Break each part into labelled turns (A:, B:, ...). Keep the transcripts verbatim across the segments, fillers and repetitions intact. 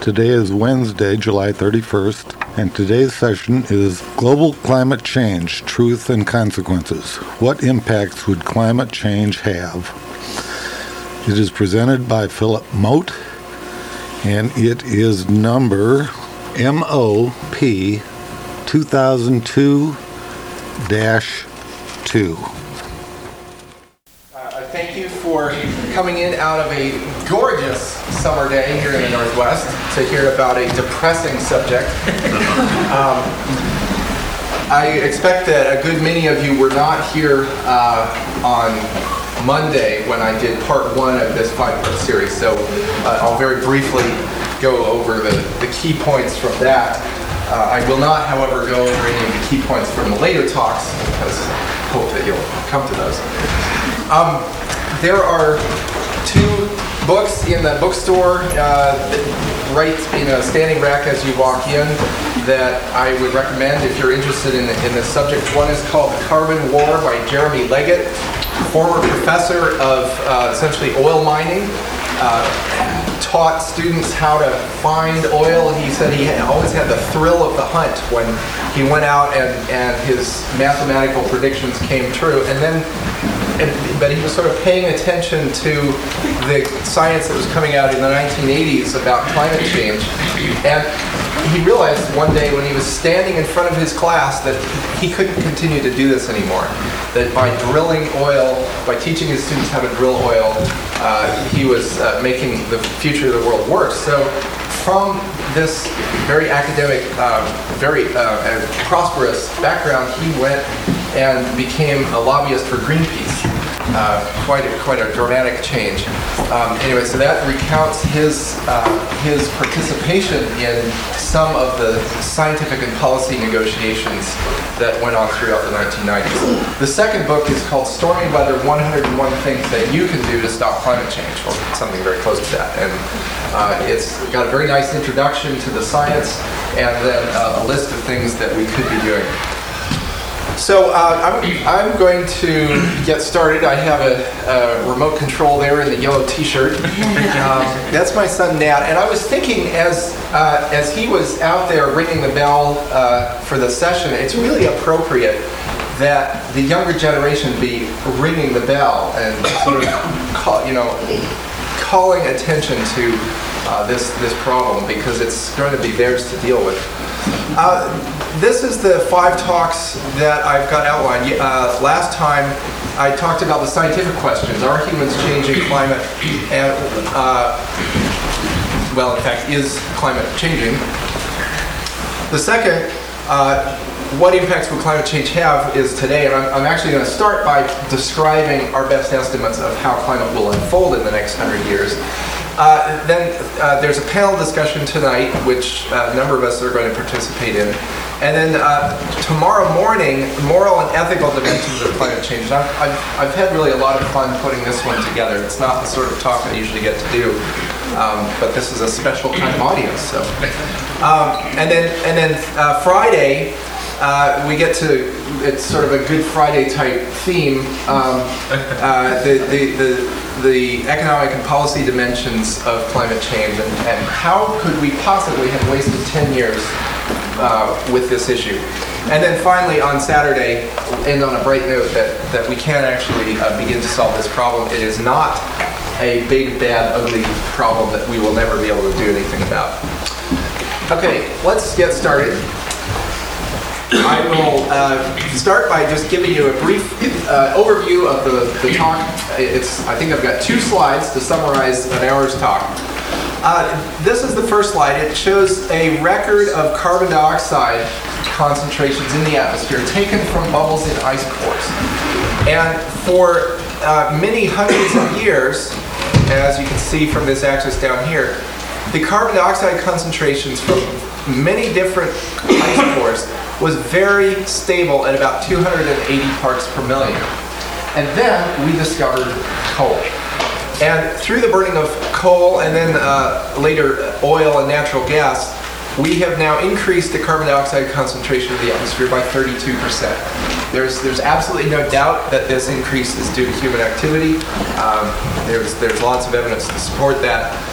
A: Today is Wednesday, July thirty-first, and today's session is Global Climate Change, Truth and Consequences. What impacts would climate change have? It is presented by Philip Mote, and it is number M O P two thousand two dash two.
B: Thank you for coming in out of a gorgeous summer day here in the Northwest to hear about a depressing subject. um, I expect that a good many of you were not here uh, on Monday when I did part one of this five-part series, so uh, I'll very briefly go over the, the key points from that. Uh, I will not, however, go over any of the key points from the later talks because I hope that you'll come to those. Um, there are two books in the bookstore uh, right in a standing rack as you walk in that I would recommend if you're interested in, in this subject. One is called The Carbon War by Jeremy Leggett, former professor of uh, essentially oil mining. Uh, taught students how to find oil. He said he had always had the thrill of the hunt when he went out and, and his mathematical predictions came true. And then, and, but he was sort of paying attention to the science that was coming out in the nineteen eighties about climate change. And he realized one day when he was standing in front of his class that he couldn't continue to do this anymore. That by drilling oil, by teaching his students how to drill oil, uh, he was uh, making the future of the world worse. So from this very academic, uh, very uh, and prosperous background, he went and became a lobbyist for Greenpeace. Uh, quite a, quite a dramatic change. Um, anyway, so that recounts his uh, his participation in some of the scientific and policy negotiations that went on throughout the nineteen nineties. The second book is called Stormy Weather: one hundred and one Things That You Can Do to Stop Climate Change, or something very close to that. And uh, it's got a very nice introduction to the science and then uh, a list of things that we could be doing. So uh, I'm, I'm going to get started. I have a, a remote control there in the yellow t-shirt. Um, that's my son Nat. And I was thinking as uh, as he was out there ringing the bell uh, for the session, it's really appropriate that the younger generation be ringing the bell and sort of call, you know, calling attention to uh, this this problem because it's going to be theirs to deal with. Uh, this is the five talks that I've got outlined. Uh, last time I talked about the scientific questions. Are humans changing climate? And, uh, well, in fact, is climate changing? The second, uh, what impacts will climate change have is today, and I'm, I'm actually going to start by describing our best estimates of how climate will unfold in the next hundred years. Uh, then uh, there's a panel discussion tonight, which uh, a number of us are going to participate in. And then uh, tomorrow morning, moral and ethical dimensions of climate change. I've, I've, I've had really a lot of fun putting this one together. It's not the sort of talk I usually get to do, um, but this is a special kind of audience. So, um, and then and then uh, Friday, uh, we get to. It's sort of a Good Friday type theme. Um, uh, the the the. the economic and policy dimensions of climate change and, and how could we possibly have wasted ten years uh, with this issue. And then finally on Saturday, end on a bright note that, that we can actually uh, begin to solve this problem. It is not a big, bad, ugly problem that we will never be able to do anything about. Okay, let's get started. I will uh, start by just giving you a brief uh, overview of the, the talk. It's, I think I've got two slides to summarize an hour's talk. Uh, this is the first slide. It shows a record of carbon dioxide concentrations in the atmosphere taken from bubbles in ice cores. And for uh, many hundreds of years, as you can see from this axis down here, the carbon dioxide concentrations from many different ice cores was very stable at about two hundred eighty parts per million. And then we discovered coal. And through the burning of coal and then uh, later oil and natural gas, we have now increased the carbon dioxide concentration of the atmosphere by thirty-two percent. There's, there's absolutely no doubt that this increase is due to human activity. Um, there's, there's lots of evidence to support that.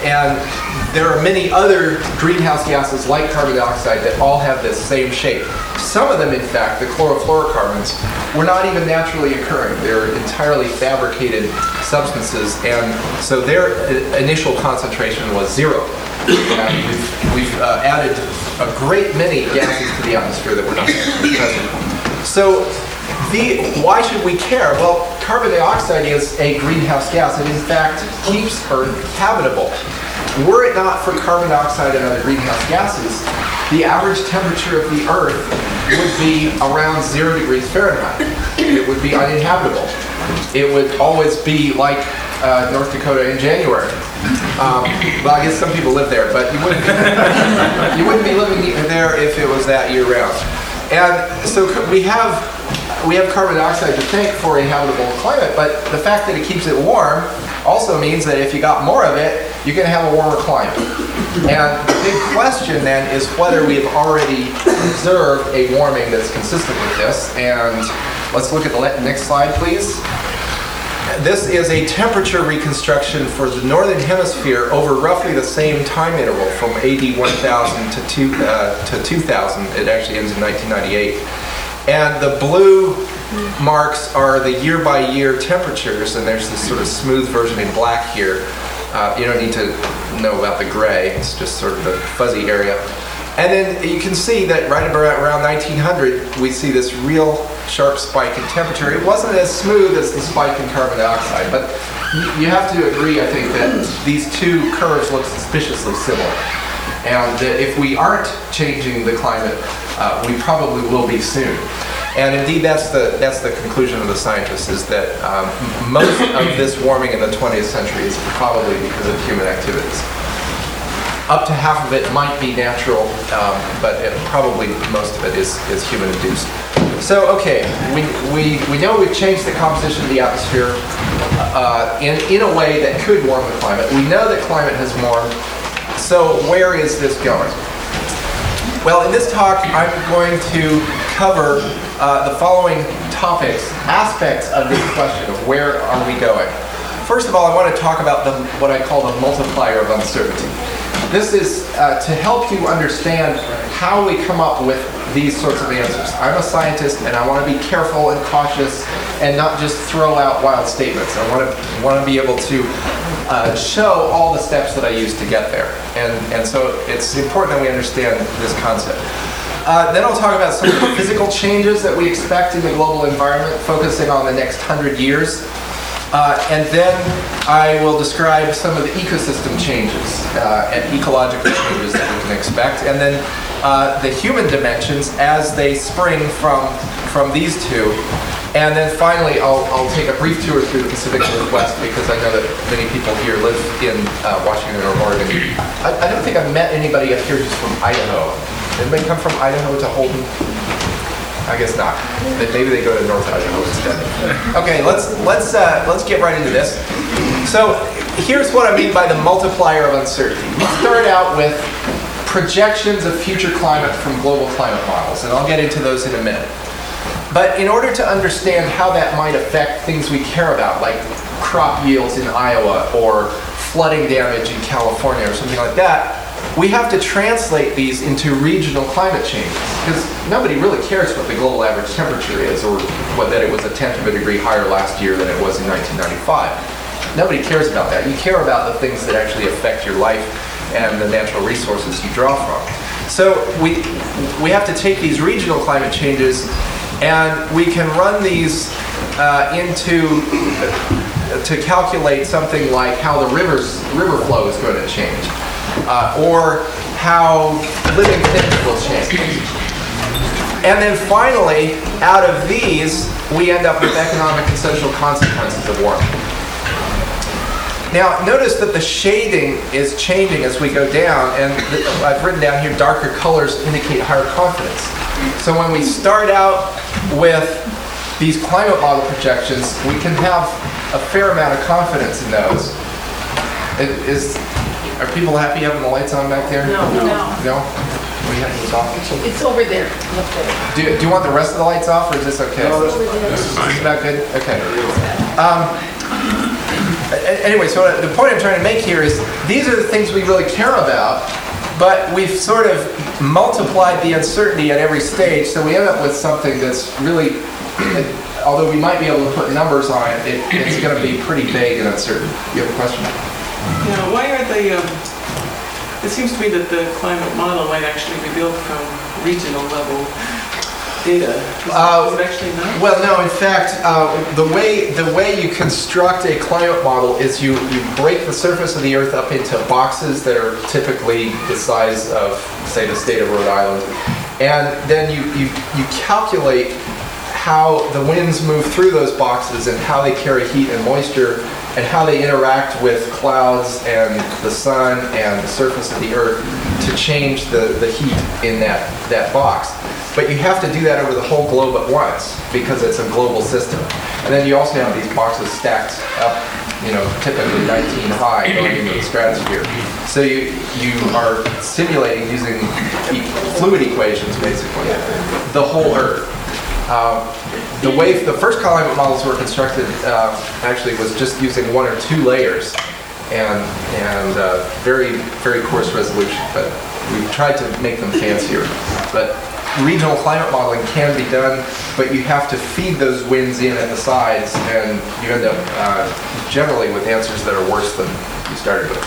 B: and there are many other greenhouse gases like carbon dioxide that all have this same shape. Some of them, in fact, the chlorofluorocarbons, were not even naturally occurring. They're entirely fabricated substances, and so their initial concentration was zero. And we've, we've uh, added a great many gases to the atmosphere that were not present. So the, why should we care? Well, carbon dioxide is a greenhouse gas. It, in fact, keeps Earth habitable. Were it not for carbon dioxide and other greenhouse gases, the average temperature of the Earth would be around zero degrees Fahrenheit. It would be uninhabitable. It would always be like uh, North Dakota in January. Um, well, I guess some people live there, but you wouldn't, you wouldn't be living there if it was that year round. And so we have we have carbon dioxide to thank for a habitable climate, but the fact that it keeps it warm also means that if you got more of it, you're going to have a warmer climate. And the big question then is whether we've already observed a warming that's consistent with this. And let's look at the next slide, please. This is a temperature reconstruction for the northern hemisphere over roughly the same time interval from A D one thousand to, two, uh, to two thousand. It actually ends in nineteen ninety-eight. And the blue marks are the year-by-year temperatures, and there's this sort of smooth version in black here. Uh, you don't need to know about the gray. It's just sort of the fuzzy area. And then you can see that right about around nineteen hundred, we see this real sharp spike in temperature. It wasn't as smooth as the spike in carbon dioxide, but you have to agree, I think, that these two curves look suspiciously similar. And that if we aren't changing the climate, uh, we probably will be soon. And indeed, that's the that's the conclusion of the scientists, is that um, most of this warming in the twentieth century is probably because of human activities. Up to half of it might be natural, um, but it, probably most of it is, is human-induced. So, okay, we, we, we know we've changed the composition of the atmosphere uh, in, in a way that could warm the climate. We know that climate has warmed. So where is this going? Well, in this talk, I'm going to cover uh, the following topics, aspects of this question of where are we going. First of all, I want to talk about the, what I call the multiplier of uncertainty. This is uh, to help you understand how we come up with these sorts of answers. I'm a scientist, and I want to be careful and cautious and not just throw out wild statements. I want to want to be able to uh, show all the steps that I use to get there. And, and so it's important that we understand this concept. Uh, then I'll talk about some of the physical changes that we expect in the global environment, focusing on the next hundred years. Uh, and then I will describe some of the ecosystem changes uh, and ecological changes that we can expect, and then uh, the human dimensions as they spring from from these two. And then finally, I'll, I'll take a brief tour through the Pacific Northwest, because I know that many people here live in uh, Washington or Oregon. I, I don't think I've met anybody up here who's from Idaho. Anybody come from Idaho to Holden? I guess not. Maybe they go to North Idaho instead. Okay, let's let's uh, let's get right into this. So here's what I mean by the multiplier of uncertainty. We start out with projections of future climate from global climate models, and I'll get into those in a minute. But in order to understand how that might affect things we care about, like crop yields in Iowa or flooding damage in California or something like that, we have to translate these into regional climate changes, because nobody really cares what the global average temperature is, or what, that it was a tenth of a degree higher last year than it was in nineteen ninety-five. Nobody cares about that. You care about the things that actually affect your life and the natural resources you draw from. So we, we have to take these regional climate changes, and we can run these uh, into, to calculate something like how the rivers, river flow is going to change. Uh, or how living things will change. And then finally, out of these, we end up with economic and social consequences of warming. Now, notice that the shading is changing as we go down, and th- I've written down here darker colors indicate higher confidence. So when we start out with these climate model projections, we can have a fair amount of confidence in those. It is Are people happy having the lights on back there?
C: No. No.
B: No? We have those off?
C: It's over there. Look there.
B: Do, do you want the rest of the lights off, or is this okay?
C: It's over there.
B: Is that good? Okay. Um, a- anyway, so the point I'm trying to make here is these are the things we really care about, but we've sort of multiplied the uncertainty at every stage, so we end up with something that's really, although we might be able to put numbers on it, it it's going to be pretty vague and uncertain. You have a question?
D: Yeah, why are they, um, it seems to me that the climate model might actually be built from regional level data. Is
B: Uh,
D: is it actually not?
B: Well, no. In fact, uh, the way the way you construct a climate model is you you break the surface of the Earth up into boxes that are typically the size of, say, the state of Rhode Island, and then you you you calculate how the winds move through those boxes and how they carry heat and moisture and how they interact with clouds and the sun and the surface of the Earth to change the, the heat in that, that box. But you have to do that over the whole globe at once because it's a global system. And then you also have these boxes stacked up, you know, typically nineteen high going into the stratosphere. So you, you are simulating using e- fluid equations, basically, the whole Earth. Um, the way the first climate models were constructed uh, actually was just using one or two layers and and uh, very very coarse resolution, but we've tried to make them fancier. But regional climate modeling can be done, but you have to feed those winds in at the sides, and you end up uh, generally with answers that are worse than you started with.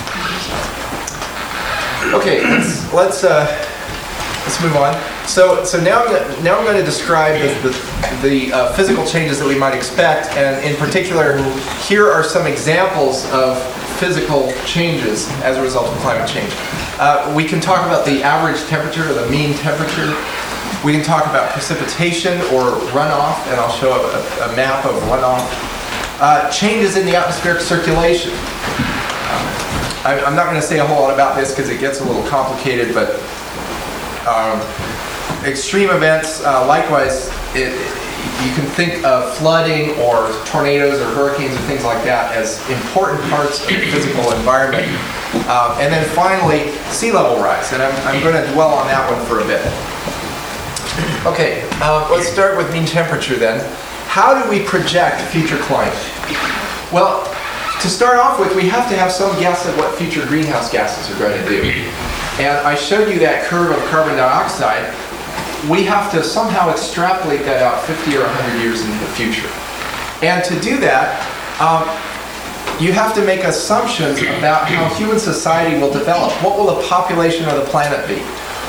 B: Okay, let's let's. Uh, Let's move on. So, so now, I'm gonna, now I'm going to describe the, the, the uh, physical changes that we might expect, and in particular, here are some examples of physical changes as a result of climate change. Uh, we can talk about the average temperature or the mean temperature. We can talk about precipitation or runoff, and I'll show a, a map of runoff. Uh, changes in the atmospheric circulation. Um, I, I'm not going to say a whole lot about this because it gets a little complicated, but Um, extreme events, uh, likewise, it, you can think of flooding or tornadoes or hurricanes or things like that as important parts of the physical environment. Um, and then finally, sea level rise, and I'm, I'm going to dwell on that one for a bit. Okay, uh, let's start with mean temperature then. How do we project future climate? Well, to start off with, we have to have some guess at what future greenhouse gases are going to do. And I showed you that curve of carbon dioxide. We have to somehow extrapolate that out fifty or one hundred years into the future. And to do that, um, you have to make assumptions about how human society will develop. What will the population of the planet be?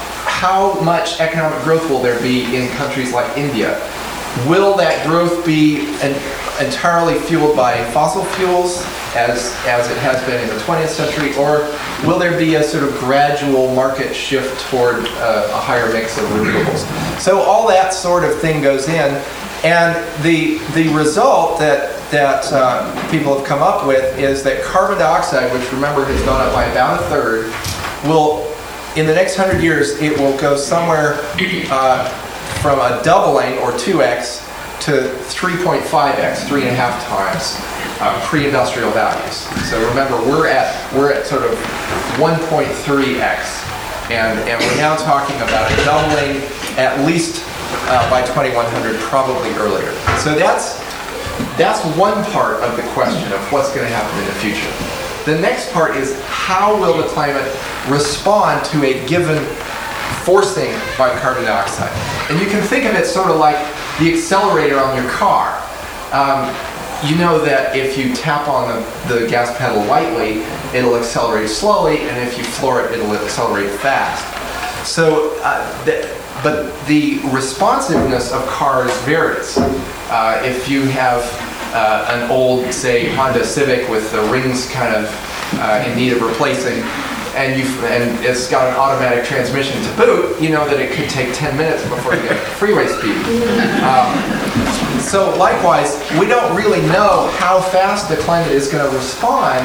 B: How much economic growth will there be in countries like India? Will that growth be an, entirely fueled by fossil fuels, as, as it has been in the twentieth century, or will there be a sort of gradual market shift toward uh, a higher mix of renewables? So all that sort of thing goes in, and the, the result that, that uh, people have come up with is that carbon dioxide, which remember has gone up by about a third, will, in the next hundred years, it will go somewhere uh, from a doubling, or two x, to three point five x, three and a half times uh, pre-industrial values. So remember, we're at we're at sort of one point three x, and and we're now talking about a doubling at least uh, by twenty-one hundred, probably earlier. So that's that's one part of the question of what's going to happen in the future. The next part is how will the climate respond to a given forcing by carbon dioxide. And you can think of it sort of like the accelerator on your car. Um, you know that if you tap on the, the gas pedal lightly, it'll accelerate slowly, and if you floor it, it'll accelerate fast. So, uh, the, but the responsiveness of cars varies. Uh, if you have uh, an old, say, Honda Civic with the rings kind of uh, in need of replacing, and you and it's got an automatic transmission to boot, you know that it could take ten minutes before you get freeway speed. Um, so likewise, we don't really know how fast the climate is going to respond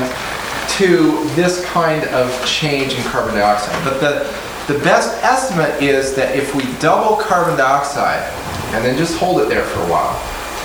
B: to this kind of change in carbon dioxide. But the, the best estimate is that if we double carbon dioxide, and then just hold it there for a while,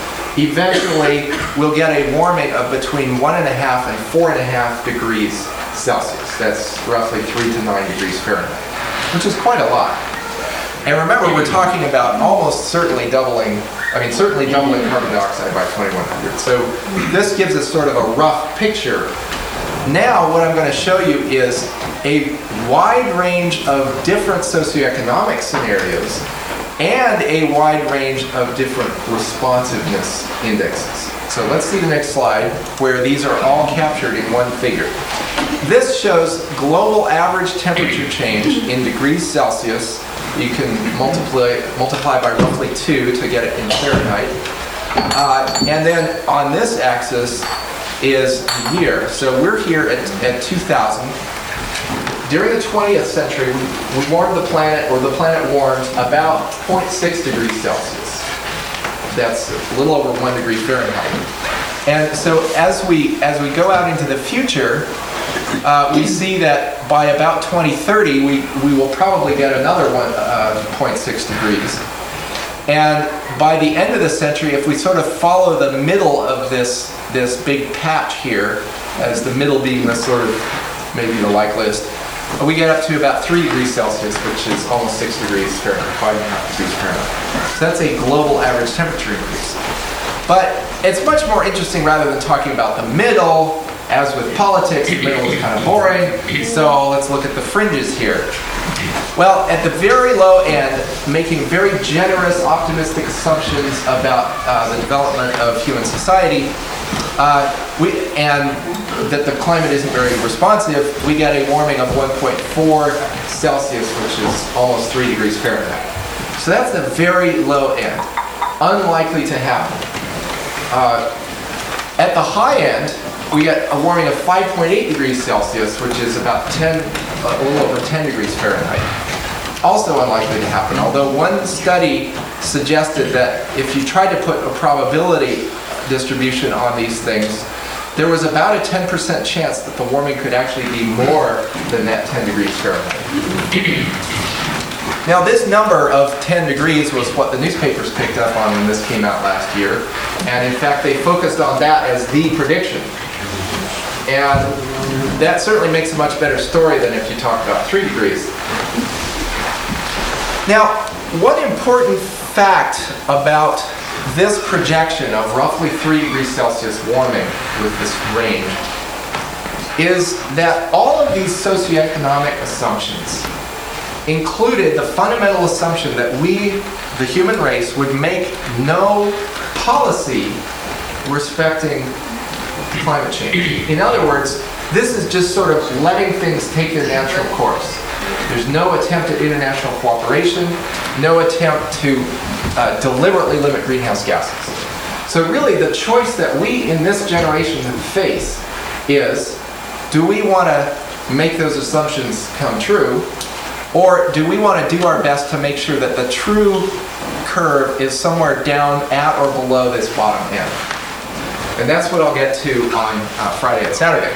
B: eventually we'll get a warming of between one and a half and four and a half degrees Celsius. That's roughly three to nine degrees Fahrenheit, which is quite a lot. And remember, we're talking about almost certainly doubling, I mean, certainly doubling carbon dioxide by twenty-one hundred. So this gives us sort of a rough picture. Now, what I'm going to show you is a wide range of different socioeconomic scenarios and a wide range of different responsiveness indexes. So let's see the next slide, where these are all captured in one figure. This shows global average temperature change in degrees Celsius. You can multiply multiply by roughly two to get it in Fahrenheit. Uh, and then on this axis is the year. So we're here at, at two thousand. During the twentieth century, we, we warmed the planet, or the planet warmed about zero point six degrees Celsius. That's a little over one degree Fahrenheit. And so as we as we go out into the future, uh, we see that by about twenty thirty, we, we will probably get another one, uh, zero point six degrees. And by the end of the century, if we sort of follow the middle of this, this big patch here, as the middle being the sort of maybe the likeliest, we get up to about three degrees Celsius, which is almost six degrees Fahrenheit, five and a half degrees Fahrenheit. So that's a global average temperature increase. But it's much more interesting rather than talking about the middle. As with politics, the middle is kind of boring. So let's look at the fringes here. Well, at the very low end, making very generous, optimistic assumptions about uh, the development of human society, uh, we, and that the climate isn't very responsive, we get a warming of one point four Celsius, which is almost three degrees Fahrenheit. So that's the very low end. Unlikely to happen. Uh, at the high end, we get a warming of five point eight degrees Celsius, which is about ten, a little over ten degrees Fahrenheit. Also unlikely to happen, although one study suggested that if you tried to put a probability distribution on these things, there was about a ten percent chance that the warming could actually be more than that ten degrees Fahrenheit. Now, this number of ten degrees was what the newspapers picked up on when this came out last year, and in fact they focused on that as the prediction. And that certainly makes a much better story than if you talk about three degrees. Now, one important fact about this projection of roughly three degrees Celsius warming with this range is that all of these socioeconomic assumptions included the fundamental assumption that we, the human race, would make no policy respecting climate change. In other words, this is just sort of letting things take their natural course. There's no attempt at international cooperation, no attempt to uh, deliberately limit greenhouse gases. So really the choice that we in this generation face is, do we want to make those assumptions come true, or do we want to do our best to make sure that the true curve is somewhere down at or below this bottom end? And that's what I'll get to on uh, Friday and Saturday.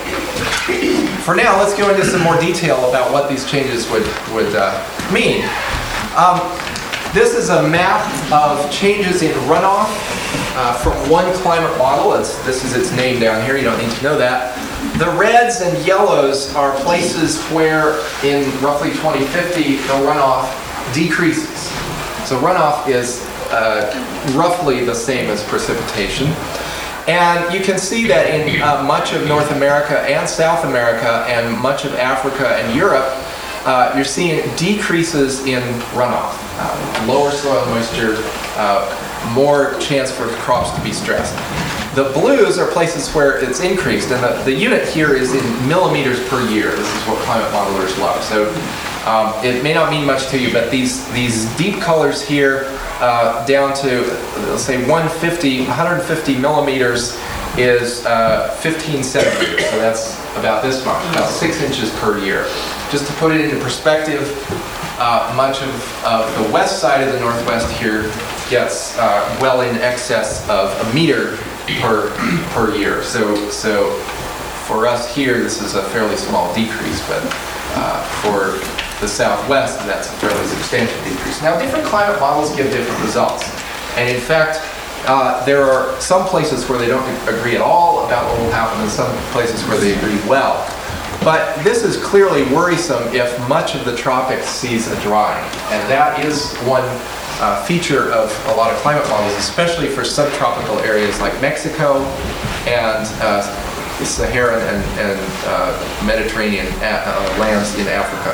B: For now, let's go into some more detail about what these changes would, would uh, mean. Um, this is a map of changes in runoff uh, from one climate model. It's, this is its name down here. You don't need to know that. The reds and yellows are places where in roughly twenty fifty the runoff decreases. So runoff is uh, roughly the same as precipitation. And you can see that in uh, much of North America and South America and much of Africa and Europe, uh, you're seeing decreases in runoff. Uh, lower soil moisture, uh, more chance for crops to be stressed. The blues are places where it's increased, and the, the unit here is in millimeters per year. This is what climate modelers love. So um, it may not mean much to you, but these, these deep colors here, Uh, down to, let's say, one hundred fifty, one hundred fifty millimeters is uh, fifteen centimeters. So that's about this much, about six inches per year. Just to put it into perspective, uh, much of, of the west side of the Northwest here gets uh, well in excess of a meter per per year. So, so for us here, this is a fairly small decrease, but uh, for the Southwest, that's a fairly substantial decrease. Now, different climate models give different results. And in fact, uh, there are some places where they don't agree at all about what will happen and some places where they agree well. But this is clearly worrisome if much of the tropics sees a drying. And that is one uh, feature of a lot of climate models, especially for subtropical areas like Mexico and uh, Saharan and, and uh, Mediterranean uh, lands in Africa.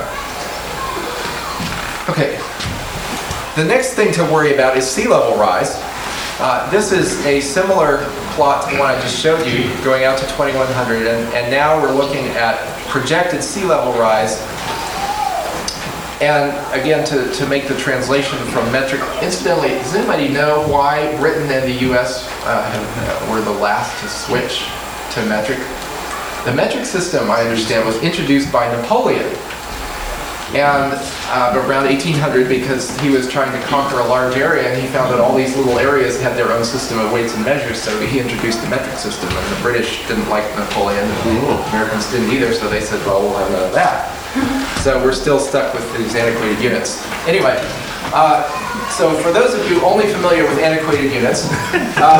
B: Okay. The next thing to worry about is sea level rise. Uh, this is a similar plot to the one I just showed you, going out to twenty-one hundred, and, and now we're looking at projected sea level rise. And again, to, to make the translation from metric, incidentally, does anybody know why Britain and the U S uh, have, uh, were the last to switch to metric? The metric system, I understand, was introduced by Napoleon. And uh, around eighteen hundred, because he was trying to conquer a large area, and he found that all these little areas had their own system of weights and measures, so he introduced the metric system. And the British didn't like Napoleon, and the Americans didn't either, so they said, well, we'll have none of that. So we're still stuck with these antiquated units. Anyway, uh, so for those of you only familiar with antiquated units, um,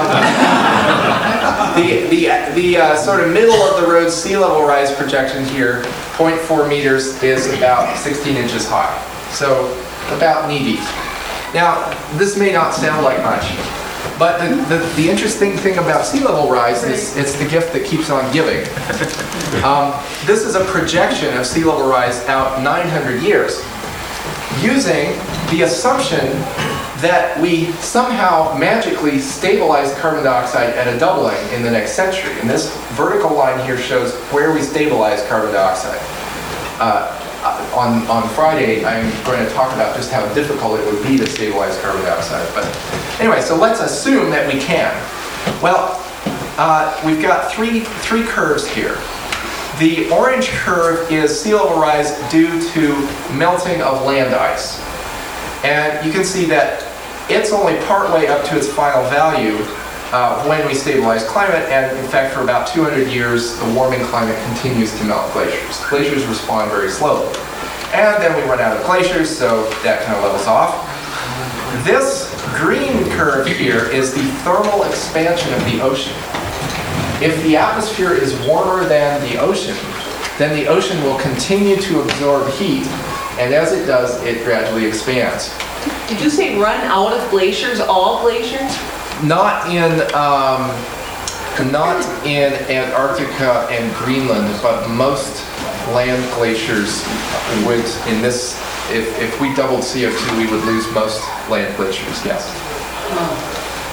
B: the, the, the uh, sort of middle of the road sea level rise projection here, zero point four meters, is about sixteen inches high. So about knee deep. Now, this may not sound like much, but the, the, the interesting thing about sea level rise is it's the gift that keeps on giving. Um, this is a projection of sea level rise out nine hundred years, using the assumption that we somehow magically stabilize carbon dioxide at a doubling in the next century. And this vertical line here shows where we stabilize carbon dioxide. Uh, on, on Friday, I'm going to talk about just how difficult it would be to stabilize carbon dioxide. But anyway, so let's assume that we can. Well, uh, we've got three, three curves here. The orange curve is sea level rise due to melting of land ice. And you can see that it's only partway up to its final value uh, when we stabilize climate, and in fact for about two hundred years the warming climate continues to melt glaciers. Glaciers respond very slowly. And then we run out of glaciers, so that kind of levels off. This green curve here is the thermal expansion of the ocean. If the atmosphere is warmer than the ocean, then the ocean will continue to absorb heat, and as it does, it gradually expands.
C: Did you say run out of glaciers, all glaciers?
B: Not in, um, not in Antarctica and Greenland, but most land glaciers would, in this, if, if we doubled C O two, we would lose most land glaciers, yes.
C: Oh.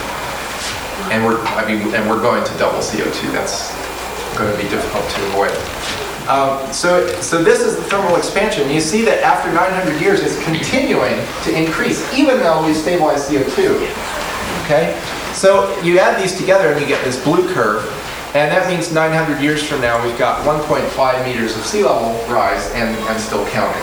B: And we're, I mean, and we're going to double C O two. That's going to be difficult to avoid. Um, so, so this is the thermal expansion. You see that after nine hundred years, it's continuing to increase, even though we stabilize C O two. Okay? So you add these together and you get this blue curve, and that means nine hundred years from now, we've got one point five meters of sea level rise and, and still counting.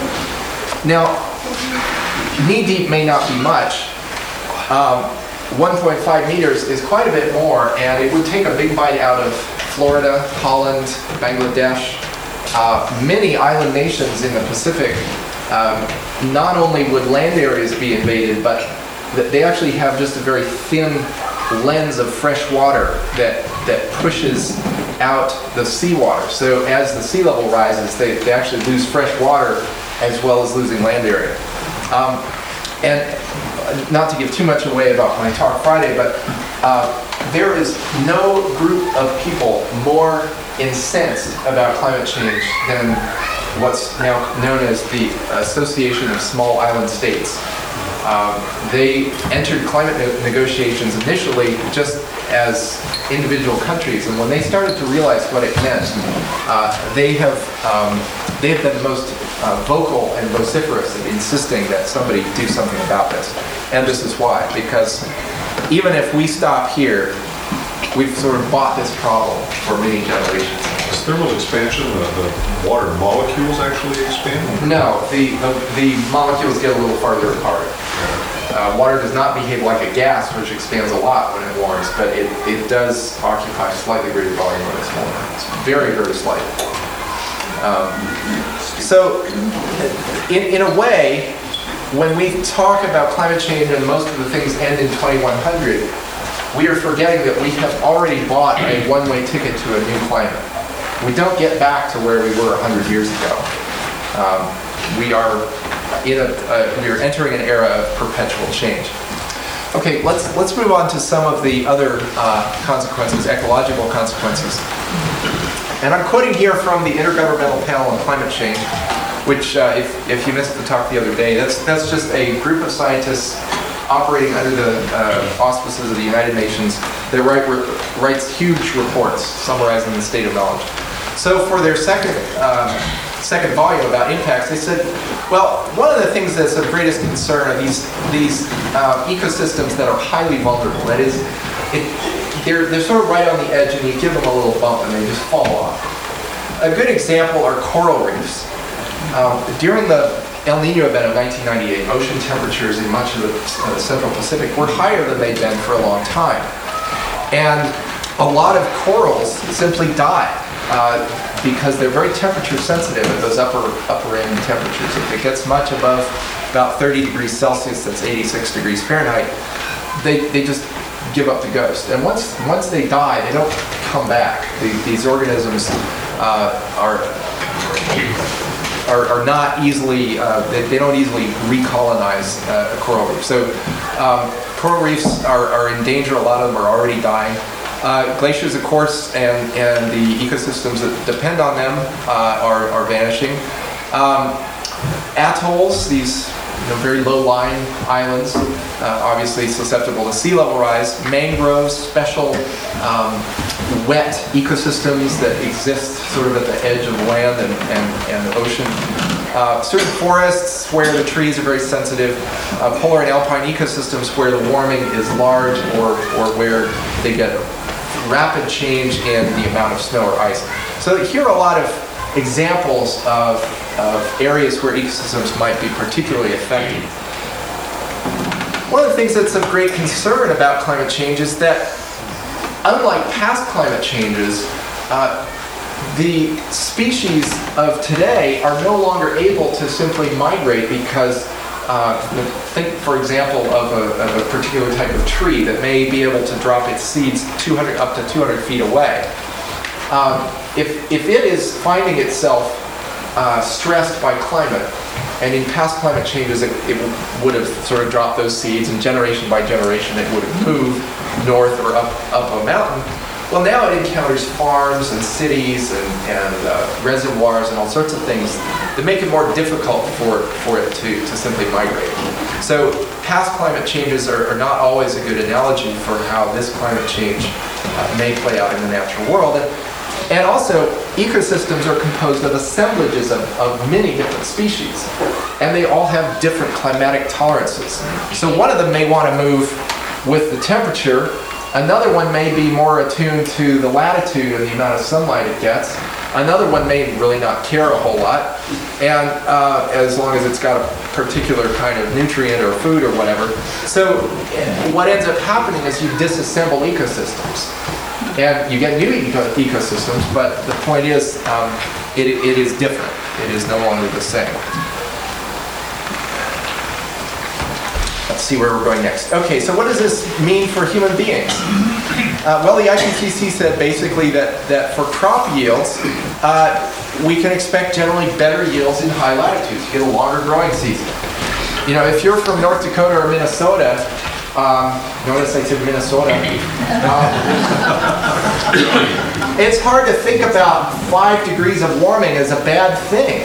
B: Now, knee deep may not be much. Um, one point five meters is quite a bit more, and it would take a big bite out of Florida, Holland, Bangladesh, uh, many island nations in the Pacific. Um, not only would land areas be invaded, but th they actually have just a very thin lens of fresh water that, that pushes out the seawater. So as the sea level rises, they, they actually lose fresh water as well as losing land area. Um, and not to give too much away about my talk Friday, but uh, there is no group of people more incensed about climate change than what's now known as the Association of Small Island States. Um, they entered climate ne negotiations initially just as individual countries, and when they started to realize what it meant, uh, they have um, they have been the most uh, vocal and vociferous in insisting that somebody do something about this. And this is why, because even if we stop here, we've sort of bought this problem for many generations.
E: Is thermal expansion, the, the water molecules actually expand?
B: No, the, the, the molecules get a little farther apart. Uh, water does not behave like a gas, which expands a lot when it warms, but it, it does occupy slightly greater volume when it's warm. It's very, very slight. Um, so, in, in a way, when we talk about climate change and most of the things end in twenty-one hundred, we are forgetting that we have already bought a one-way ticket to a new climate. we don't get back to where we were one hundred years ago. Um, we are in a, uh, we are entering an era of perpetual change. Okay, let's let's move on to some of the other uh, consequences, ecological consequences. And I'm quoting here from the Intergovernmental Panel on Climate Change, which, uh, if, if you missed the talk the other day, that's that's just a group of scientists operating under the uh, auspices of the United Nations that write, writes huge reports summarizing the state of knowledge. So for their second um, second volume about impacts, they said, well, one of the things that's of greatest concern are these these uh, ecosystems that are highly vulnerable. That is, it, they're they're sort of right on the edge, and you give them a little bump, and they just fall off. A good example are coral reefs. Um, during the El Nino event of nineteen ninety-eight, ocean temperatures in much of the uh, Central Pacific were higher than they'd been for a long time, and a lot of corals simply die. Uh, because they're very temperature sensitive at those upper upper end temperatures. If it gets much above about thirty degrees Celsius, that's eighty-six degrees Fahrenheit, they, they just give up the ghost. And once once they die, they don't come back. The, these organisms uh, are, are are not easily, uh, they, they don't easily recolonize uh, a coral reef. So um, coral reefs are, are in danger. A lot of them are already dying. Uh, glaciers, of course, and, and the ecosystems that depend on them uh, are, are vanishing. Um, atolls, these you know, very low-lying islands, uh, obviously susceptible to sea level rise. Mangroves, special um, wet ecosystems that exist sort of at the edge of land and, and, and the ocean. Uh, certain forests where the trees are very sensitive, uh, polar and alpine ecosystems where the warming is large or, or where they get rapid change in the amount of snow or ice. So here are a lot of examples of, of areas where ecosystems might be particularly affected. One of the things that's of great concern about climate change is that, unlike past climate changes, uh, the species of today are no longer able to simply migrate because Uh, think, for example, of a, of a particular type of tree that may be able to drop its seeds two hundred, up to two hundred feet away. Um, if, if it is finding itself uh, stressed by climate, and in past climate changes it, it would have sort of dropped those seeds, and generation by generation it would have moved north or up, up a mountain, well, now it encounters farms and cities and, and uh, reservoirs and all sorts of things that make it more difficult for, for it to, to simply migrate. So past climate changes are, are not always a good analogy for how this climate change uh, may play out in the natural world. And, and also, ecosystems are composed of assemblages of, of many different species, and they all have different climatic tolerances. So one of them may want to move with the temperature. Another one may be more attuned to the latitude and the amount of sunlight it gets. Another one may really not care a whole lot, and uh, as long as it's got a particular kind of nutrient or food or whatever. So what ends up happening is you disassemble ecosystems. And you get new eco- ecosystems, but the point is, um, it, it is different. It is no longer the same. Let's see where we're going next. Okay, so what does this mean for human beings? Uh, well, the I P C C said basically that, that for crop yields, uh, we can expect generally better yields in high latitudes. You get a longer growing season. You know, if you're from North Dakota or Minnesota, um, notice I said Minnesota, um, it's hard to think about five degrees of warming as a bad thing.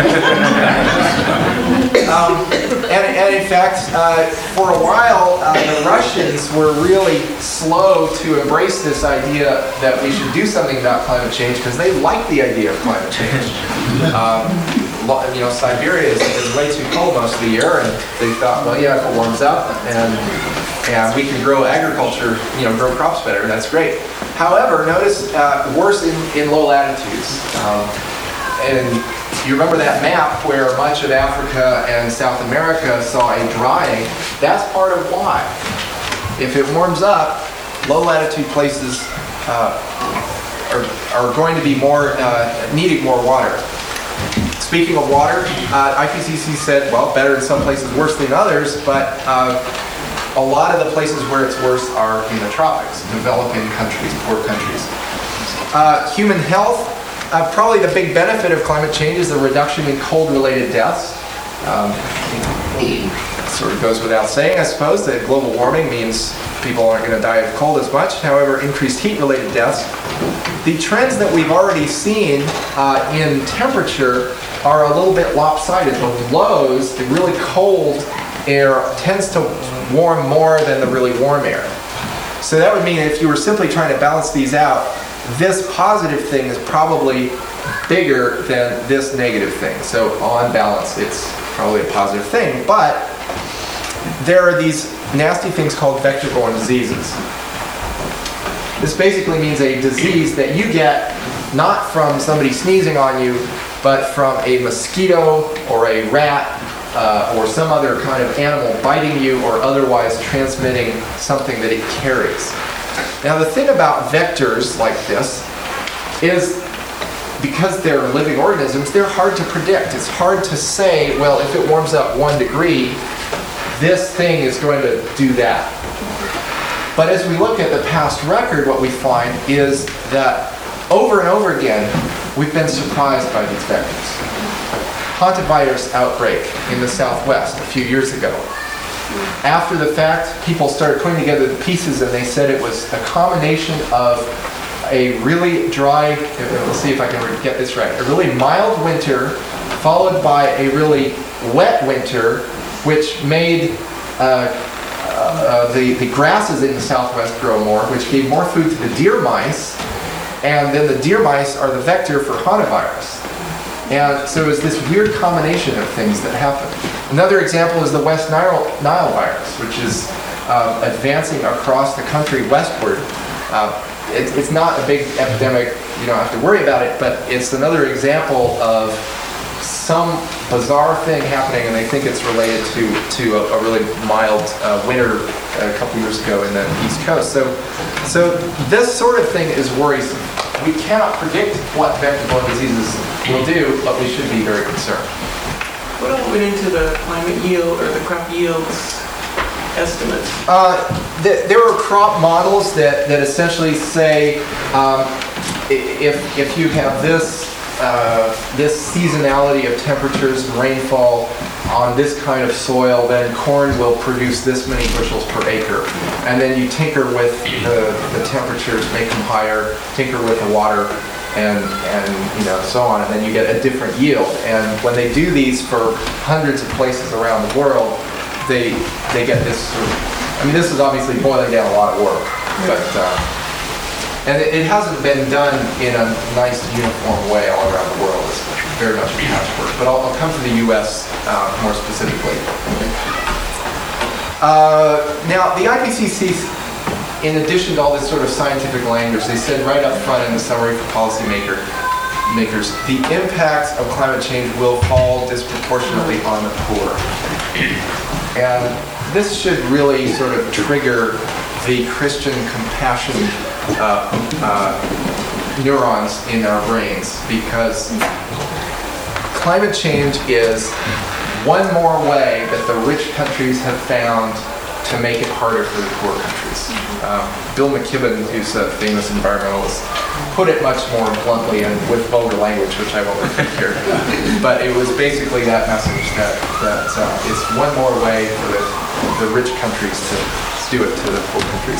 B: Um, and, and in fact, uh, for a while, uh, the Russians were really slow to embrace this idea that we should do something about climate change because they like the idea of climate change. Um, you know, Siberia is, is way too cold most of the year, and they thought, well, yeah, if it warms up and and we can grow agriculture, you know, grow crops better, that's great. However, notice uh, worse in, in low latitudes. Um, and you remember that map where much of Africa and South America saw a drying? That's part of why. If it warms up, low latitude places uh, are, are going to be more, uh, needing more water. Speaking of water, uh, I P C C said, well, better in some places, worse than others, but uh, a lot of the places where it's worse are in the tropics, developing countries, poor countries. Uh, human health, Uh, probably the big benefit of climate change is the reduction in cold-related deaths. Um, it sort of goes without saying, I suppose, that global warming means people aren't going to die of cold as much. However, increased heat-related deaths. The trends that we've already seen uh, in temperature are a little bit lopsided. The lows, the really cold air, tends to warm more than the really warm air. So that would mean if you were simply trying to balance these out, this positive thing is probably bigger than this negative thing. So on balance, it's probably a positive thing. But there are these nasty things called vector-borne diseases. This basically means a disease that you get not from somebody sneezing on you, but from a mosquito or a rat uh, or some other kind of animal biting you or otherwise transmitting something that it carries. Now the thing about vectors like this is because they're living organisms, they're hard to predict. It's hard to say, well, if it warms up one degree, this thing is going to do that. But as we look at the past record, what we find is that over and over again, we've been surprised by these vectors. Hantavirus outbreak in the Southwest a few years ago. After the fact, people started putting together the pieces and they said it was a combination of a really dry, let's see if I can get this right, a really mild winter followed by a really wet winter, which made uh, uh, the, the grasses in the Southwest grow more, which gave more food to the deer mice, and then the deer mice are the vector for hantavirus. And so it's this weird combination of things that happen. Another example is the West Nile, Nile virus, which is uh, advancing across the country westward. Uh, it, it's not a big epidemic, you don't have to worry about it, but it's another example of some bizarre thing happening, and they think it's related to, to a, a really mild uh, winter a couple years ago in the East Coast. So, so this sort of thing is worrisome. We cannot predict what vector-borne diseases will do, but we should be very concerned.
D: What all went into the climate yield or the crop yields estimates?
B: Uh, th there are crop models that, that essentially say um, if, if you have this Uh, this seasonality of temperatures and rainfall on this kind of soil, then corn will produce this many bushels per acre. And then you tinker with the, the temperatures, make them higher, tinker with the water, and, and you know, so on, and then you get a different yield. And when they do these for hundreds of places around the world, they, they get this sort of, I mean, this is obviously boiling down a lot of work, but uh, and it, it hasn't been done in a nice uniform way all around the world. It's very much a patchwork. But I'll, I'll come to the U S uh, more specifically. Uh, now, the I P C C, in addition to all this sort of scientific language, they said right up front in the summary for policymakers, makers, the impacts of climate change will fall disproportionately on the poor. And this should really sort of trigger the Christian compassion uh, uh, neurons in our brains, because climate change is one more way that the rich countries have found to make it harder for the poor countries. Um, Bill McKibben, who's a famous environmentalist, put it much more bluntly and with vulgar language, which I won't repeat here. But it was basically that message that, that uh, it's one more way for the, the rich countries to do it to the poor countries.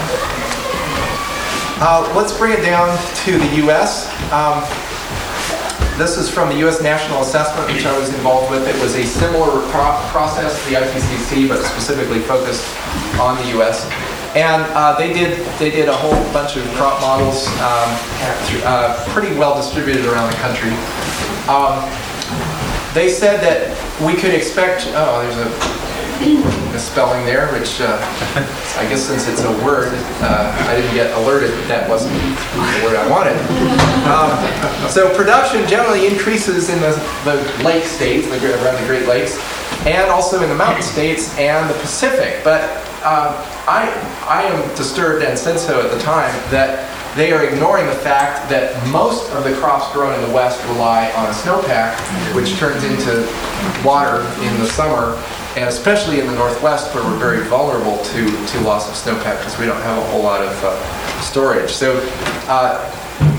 B: Uh, let's bring it down to the U S. Um, this is from the U S National Assessment, which I was involved with. It was a similar pro process to the I P C C, but specifically focused on the U S. And uh, they did they did a whole bunch of crop models, um, uh, pretty well distributed around the country. Um, they said that we could expect. Oh, there's a. A spelling there, which uh, I guess since it's a word, uh, I didn't get alerted that that wasn't the word I wanted. Um, so production generally increases in the, the lake states, the, around the Great Lakes, and also in the mountain states and the Pacific. But uh, I, I am disturbed, and said so at the time, that they are ignoring the fact that most of the crops grown in the West rely on a snowpack, which turns into water in the summer, and especially in the Northwest, where we're very vulnerable to, to loss of snowpack because we don't have a whole lot of uh, storage. So uh,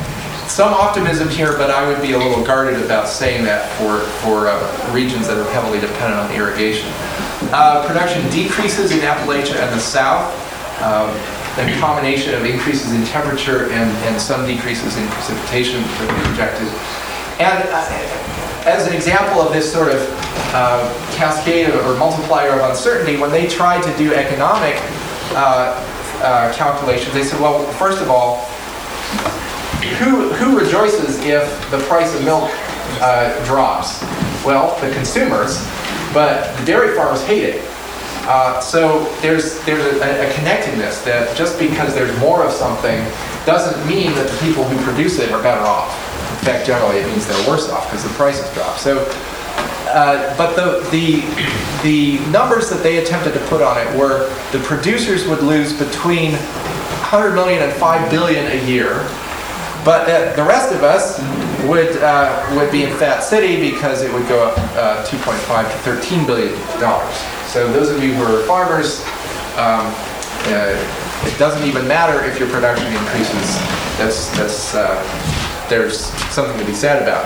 B: some optimism here, but I would be a little guarded about saying that for, for uh, regions that are heavily dependent on irrigation. Uh, production decreases in Appalachia and the South. Um, a combination of increases in temperature and, and some decreases in precipitation that are projected. And uh, as an example of this sort of uh, cascade or multiplier of uncertainty, when they tried to do economic uh, uh, calculations, they said, well, first of all, who, who rejoices if the price of milk uh, drops? Well, the consumers, but the dairy farmers hate it. Uh, so there's there's a, a connectedness that just because there's more of something doesn't mean that the people who produce it are better off. In fact, generally it means they're worse off because the prices drop. So, uh, but the the the numbers that they attempted to put on it were the producers would lose between one hundred million and five billion a year, but uh, the rest of us would uh, would be in Fat City because it would go up uh, two point five to thirteen billion dollars. So those of you who are farmers, um, uh, it doesn't even matter if your production increases. That's, that's, uh, there's something to be said about.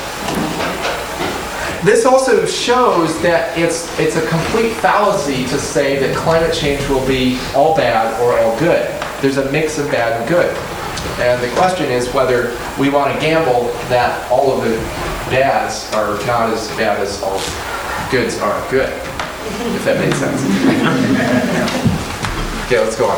B: This also shows that it's, it's a complete fallacy to say that climate change will be all bad or all good. There's a mix of bad and good. And the question is whether we want to gamble that all of the bads are not as bad as all goods are good. If that makes sense. Okay, let's go on.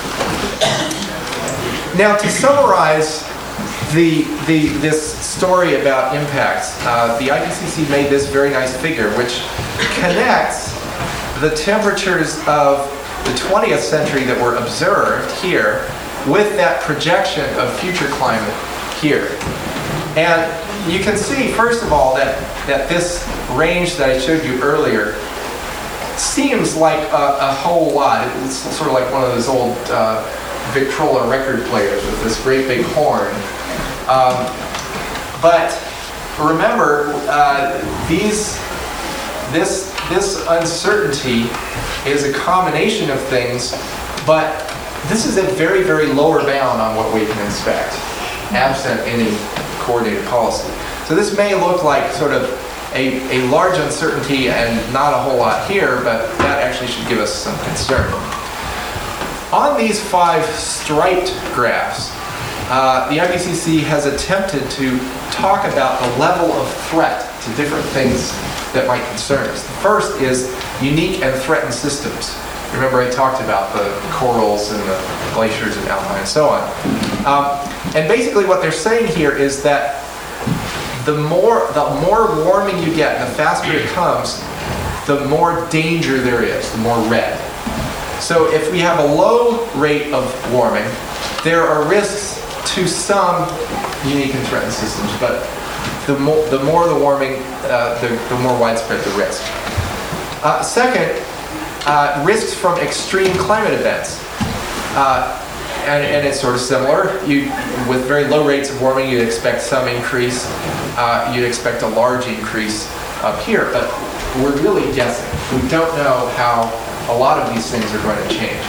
B: Now, to summarize the, the, this story about impacts, uh, the I P C C made this very nice figure which connects the temperatures of the twentieth century that were observed here with that projection of future climate here. And you can see, first of all, that, that this range that I showed you earlier seems like a, a whole lot. It's sort of like one of those old uh, Victrola record players with this great big horn. Um, but remember, uh, these, this, this uncertainty is a combination of things, but this is a very, very lower bound on what we can expect, absent any coordinated policy. So this may look like sort of A, a large uncertainty and not a whole lot here, but that actually should give us some concern. On these five striped graphs, uh, the I P C C has attempted to talk about the level of threat to different things that might concern us. The first is unique and threatened systems. Remember I talked about the corals and the glaciers and alpine and so on. Um, and basically what they're saying here is that The more, the more warming you get, and the faster it comes, the more danger there is, the more red. So if we have a low rate of warming, there are risks to some unique and threatened systems, but the more the, more the warming, uh, the, the more widespread the risk. Uh, second, uh, risks from extreme climate events. Uh, And, and it's sort of similar. You, with very low rates of warming, you'd expect some increase. Uh, you'd expect a large increase up here, but we're really guessing. We don't know how a lot of these things are going to change.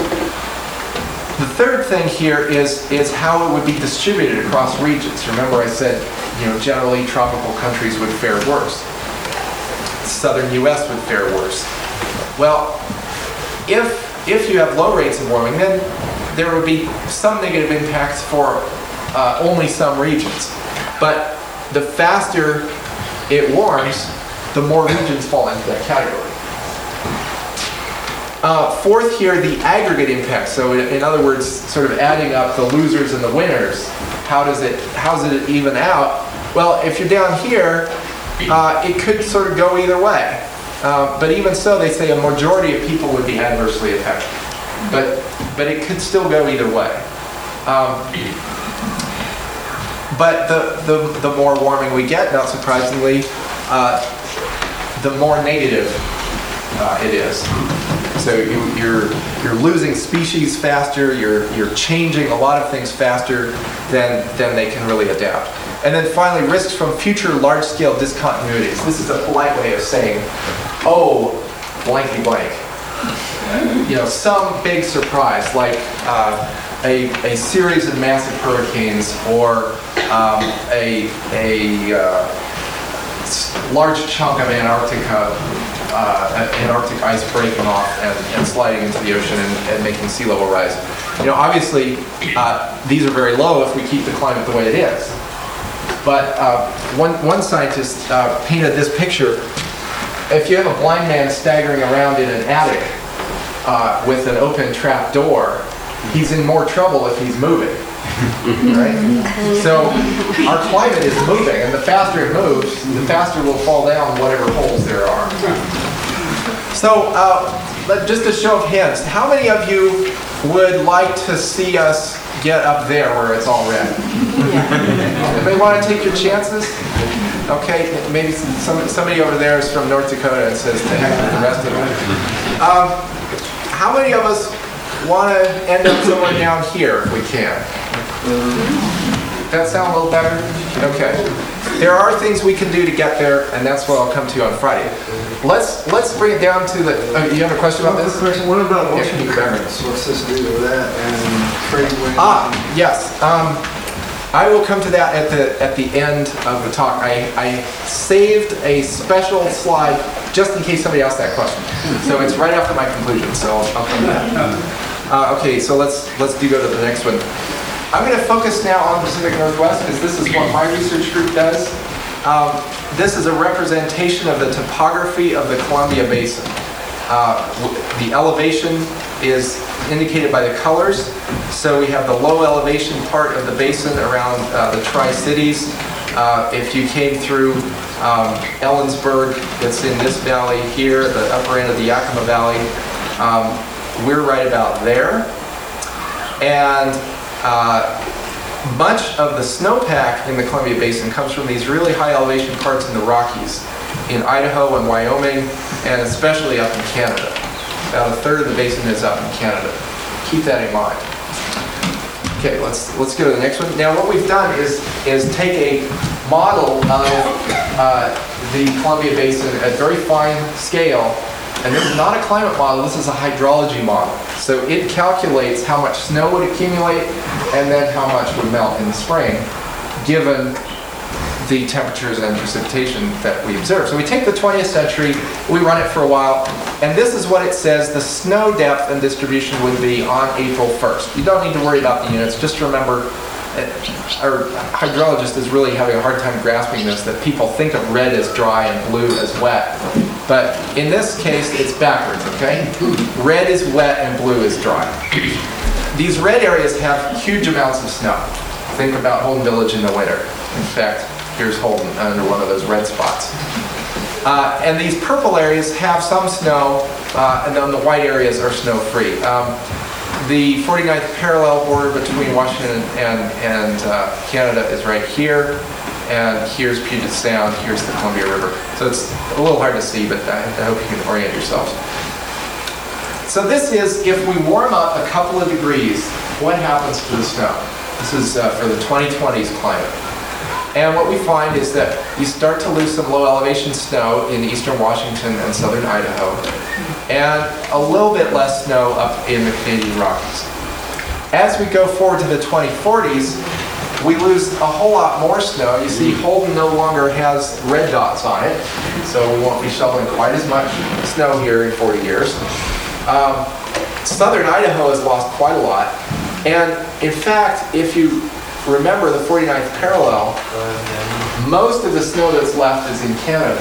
B: The third thing here is, is how it would be distributed across regions. Remember I said, you know, generally tropical countries would fare worse. Southern U S would fare worse. Well, if, if you have low rates of warming, then there would be some negative impacts for uh, only some regions. But the faster it warms, the more regions fall into that category. Uh, fourth here, the aggregate impact. So in, in other words, sort of adding up the losers and the winners. How does it, how does it even out? Well, if you're down here, uh, it could sort of go either way. Uh, but even so, they say a majority of people would be adversely affected. But but it could still go either way. Um, but the, the, the more warming we get, not surprisingly, uh, the more negative uh, it is. So you, you're you're losing species faster. You're you're changing a lot of things faster than than they can really adapt. And then finally, risks from future large-scale discontinuities. This is a polite way of saying, oh, blanky blank. You know, some big surprise, like uh, a, a series of massive hurricanes or um, a, a uh, s- large chunk of Antarctica, uh, Antarctic ice breaking off and, and sliding into the ocean and, and making sea level rise. You know, obviously, uh, these are very low if we keep the climate the way it is. But uh, one, one scientist uh, painted this picture. If you have a blind man staggering around in an attic uh, with an open trap door, he's in more trouble if he's moving, right? So our climate is moving, and the faster it moves, the faster we'll fall down whatever holes there are. So uh, let- just a show of hands, how many of you would like to see us get up there where it's all red? Anybody want to take your chances? Okay, maybe some, somebody over there is from North Dakota and says to heck with the rest of them. Um, how many of us want to end up somewhere down here if we can? That sound a little better? Okay. There are things we can do to get there, and that's what I'll come to on Friday. Let's let's bring it down to the. Oh, you have a question about this?
F: Question, what about
B: Yeah,
F: ocean
B: keep it back.
F: currents? What's this do with that and trade winds?
B: Ah, yes. Um, I will come to that at the at the end of the talk. I, I saved a special slide just in case somebody asked that question. So it's right after my conclusion. So I'll, I'll come to that. Uh, okay, so let's let's do go to the next one. I'm going to focus now on the Pacific Northwest because this is what my research group does. Um, this is a representation of the topography of the Columbia Basin. Uh, w- the elevation is indicated by the colors. So we have the low elevation part of the basin around uh, the Tri-Cities. Uh, if you came through um, Ellensburg, it's in this valley here, the upper end of the Yakima Valley. Um, we're right about there. And uh, much of the snowpack in the Columbia Basin comes from these really high elevation parts in the Rockies, in Idaho and Wyoming, and especially up in Canada. About a third of the basin is up in Canada. Keep that in mind. Okay, let's let's go to the next one. Now, what we've done is is take a model of uh, the Columbia Basin at very fine scale, and this is not a climate model. This is a hydrology model. So it calculates how much snow would accumulate, and then how much would melt in the spring, given the temperatures and precipitation that we observe. So we take the twentieth century, we run it for a while, and this is what it says the snow depth and distribution would be on April first. You don't need to worry about the units, just remember, uh, our hydrologist is really having a hard time grasping this, that people think of red as dry and blue as wet. But in this case, it's backwards, okay? Red is wet and blue is dry. These red areas have huge amounts of snow. Think about Holden Village in the winter. In fact, here's Holden under one of those red spots. Uh, and these purple areas have some snow, uh, and then the white areas are snow-free. Um, the forty-ninth parallel border between Washington and, and uh, Canada is right here, and here's Puget Sound, here's the Columbia River. So it's a little hard to see, but I, I hope you can orient yourselves. So this is, if we warm up a couple of degrees, what happens to the snow? This is uh, for the twenty twenties climate. And what we find is that you start to lose some low elevation snow in eastern Washington and southern Idaho, and a little bit less snow up in the Canadian Rockies. As we go forward to the twenty forties, we lose a whole lot more snow. You see, Holden no longer has red dots on it, so we won't be shoveling quite as much snow here in forty years. Um, southern Idaho has lost quite a lot, and in fact, if you remember the forty-ninth parallel, most of the snow that's left is in Canada.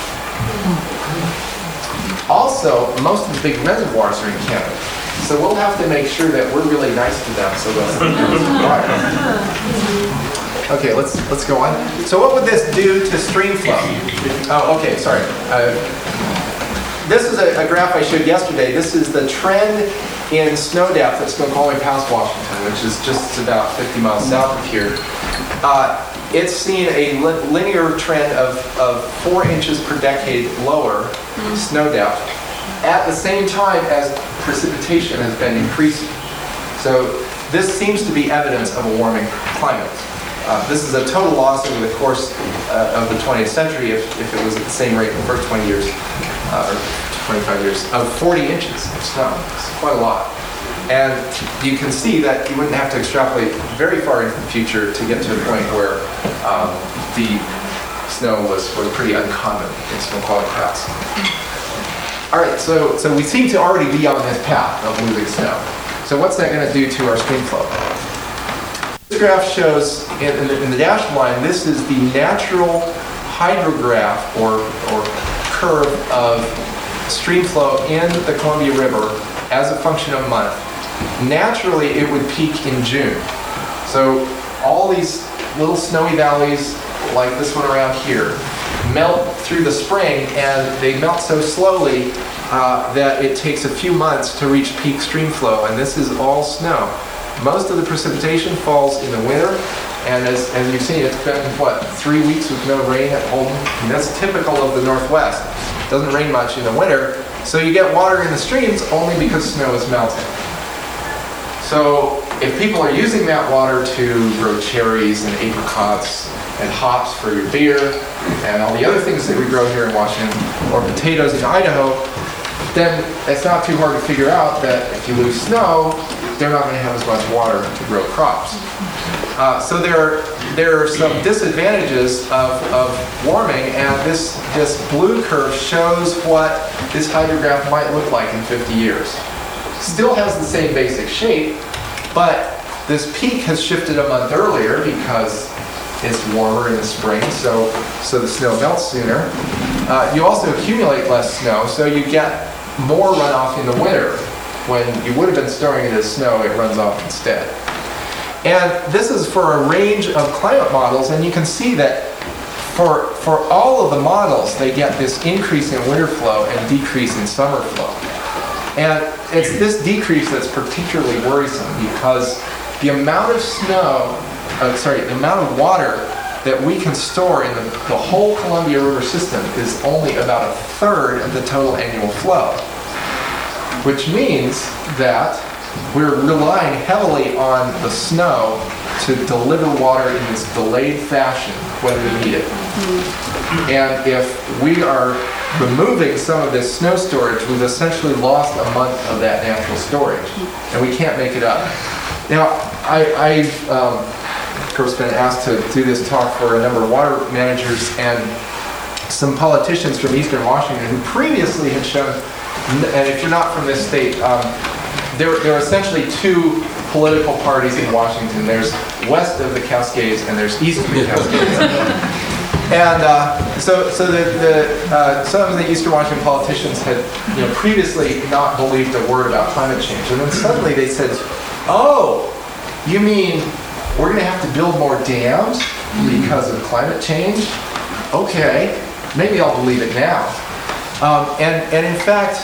B: Also, most of the big reservoirs are in Canada. So we'll have to make sure that we're really nice to them so they'll survive. Okay, let's let's go on. So what would this do to stream flow? Oh, okay, sorry. Uh, this is a, a graph I showed yesterday. This is the trend in snow depth at Snoqualmie Pass, Washington, which is just about fifty miles south of here. Uh, it's seen a li- linear trend of, of four inches per decade lower mm-hmm. snow depth at the same time as precipitation has been increasing. So this seems to be evidence of a warming climate. Uh, this is a total loss over the course uh, of the twentieth century, if, if it was at the same rate in the first twenty years, uh, or twenty-five years, of forty inches of snow. It's quite a lot. And you can see that you wouldn't have to extrapolate very far into the future to get to a point where um, the snow was, was pretty uncommon in Snoqualmie Pass. All right, so, so we seem to already be on this path of losing snow. So what's that going to do to our stream flow? This graph shows, in, in, the, in the dashed line, this is the natural hydrograph or, or curve of stream flow in the Columbia River as a function of month. Naturally, it would peak in June. So all these little snowy valleys, like this one around here, melt through the spring, and they melt so slowly uh, that it takes a few months to reach peak stream flow, and this is all snow. Most of the precipitation falls in the winter, and as, as you've seen, it's been, what, three weeks with no rain at Holden? And that's typical of the Northwest. It doesn't rain much in the winter, so you get water in the streams only because snow is melting. So if people are using that water to grow cherries and apricots and hops for your beer and all the other things that we grow here in Washington, or potatoes in Idaho, then it's not too hard to figure out that if you lose snow, they're not going to have as much water to grow crops. Uh, so there, there are some disadvantages of, of warming, and this, this blue curve shows what this hydrograph might look like in fifty years. Still has the same basic shape, but this peak has shifted a month earlier because it's warmer in the spring, so, so the snow melts sooner. Uh, you also accumulate less snow, so you get more runoff in the winter. When you would have been storing it as snow, it runs off instead. And this is for a range of climate models, and you can see that for, for all of the models, they get this increase in winter flow and decrease in summer flow. And it's this decrease that's particularly worrisome because the amount of snow, uh, sorry, the amount of water that we can store in the, the whole Columbia River system is only about a third of the total annual flow, which means that we're relying heavily on the snow to deliver water in this delayed fashion when we need it. And if we are removing some of this snow storage, we've essentially lost a month of that natural storage, and we can't make it up. Now, I, I've, um, of course, been asked to do this talk for a number of water managers and some politicians from Eastern Washington who previously had shown, and if you're not from this state, um, there, there are essentially two political parties in Washington. There's west of the Cascades and there's east of the Cascades. And uh, so, so the, the, uh, some of the Eastern Washington politicians had, you know, previously not believed a word about climate change, and then suddenly they said, "Oh, you mean we're going to have to build more dams because of climate change? Okay, maybe I'll believe it now." Um, and, and in fact,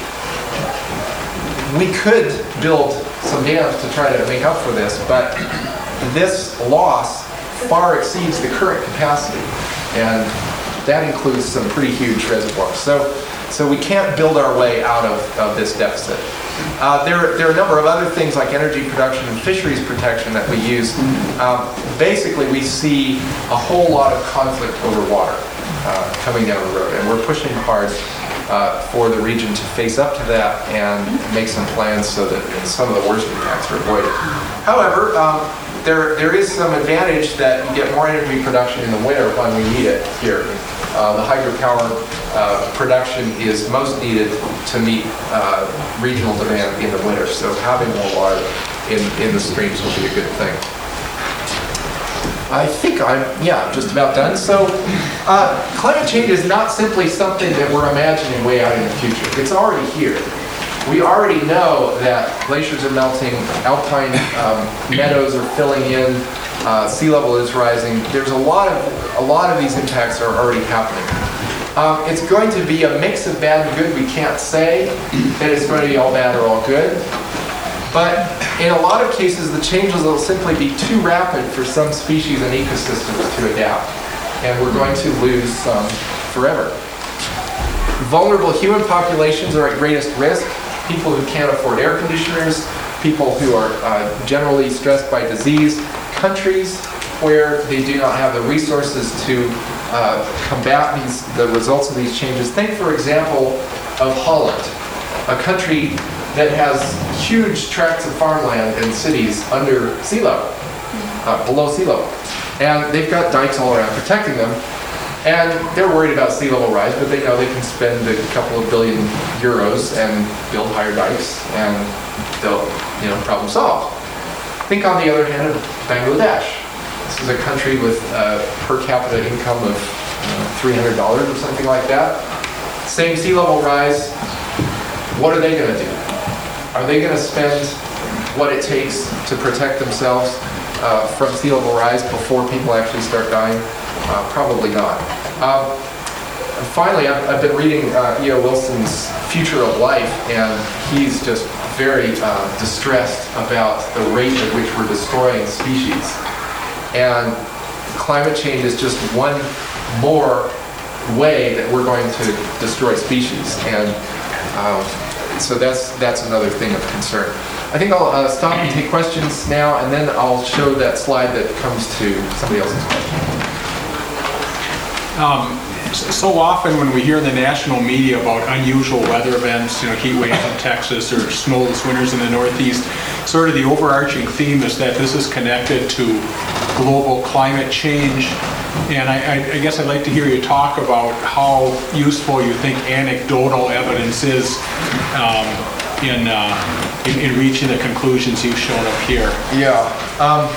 B: we could build some dams to try to make up for this, but this loss far exceeds the current capacity, and that includes some pretty huge reservoirs. So, so we can't build our way out of, of this deficit. Uh, there, there are a number of other things like energy production and fisheries protection that we use. Um, basically, we see a whole lot of conflict over water uh, coming down the road, and we're pushing hard uh, for the region to face up to that and make some plans so that some of the worst impacts are avoided. However, um, there, there is some advantage that you get more energy production in the winter when we need it here. Uh, the hydropower uh, production is most needed to meet uh, regional demand in the winter, so having more water in, in the streams will be a good thing. I think I'm, yeah, just about done. So uh, climate change is not simply something that we're imagining way out in the future. It's already here. We already know that glaciers are melting, alpine um, meadows are filling in, uh, sea level is rising. There's a lot of a lot of these impacts are already happening. Um, it's going to be a mix of bad and good. We can't say that it's going to be all bad or all good. But in a lot of cases, the changes will simply be too rapid for some species and ecosystems to adapt, and we're going to lose some forever. Vulnerable human populations are at greatest risk. People who can't afford air conditioners, people who are uh, generally stressed by disease, countries where they do not have the resources to uh, combat these, the results of these changes. Think, for example, of Holland, a country that has huge tracts of farmland and cities under sea level, uh, below sea level. And they've got dikes all around protecting them. And they're worried about sea level rise, but they know they can spend a couple of billion euros and build higher dikes, and they'll, you know, problem solved. Think on the other hand of Bangladesh. This is a country with a per capita income of you know, three hundred dollars or something like that. Same sea level rise. What are they going to do? Are they going to spend what it takes to protect themselves uh, from sea level rise before people actually start dying? Uh, probably not. Um, finally, I've, I've been reading uh, E O Wilson's Future of Life, and he's just very uh, distressed about the rate at which we're destroying species. And climate change is just one more way that we're going to destroy species. And um, so that's, that's another thing of concern. I think I'll uh, stop and take questions now, and then I'll show that slide that comes to somebody else's question.
G: Um, so often when we hear in the national media about unusual weather events, you know, heat waves in Texas or snowless winters in the Northeast, sort of the overarching theme is that this is connected to global climate change. And I, I, I guess I'd like to hear you talk about how useful you think anecdotal evidence is um, in, uh, in in reaching the conclusions you've shown up here.
B: Yeah. Um,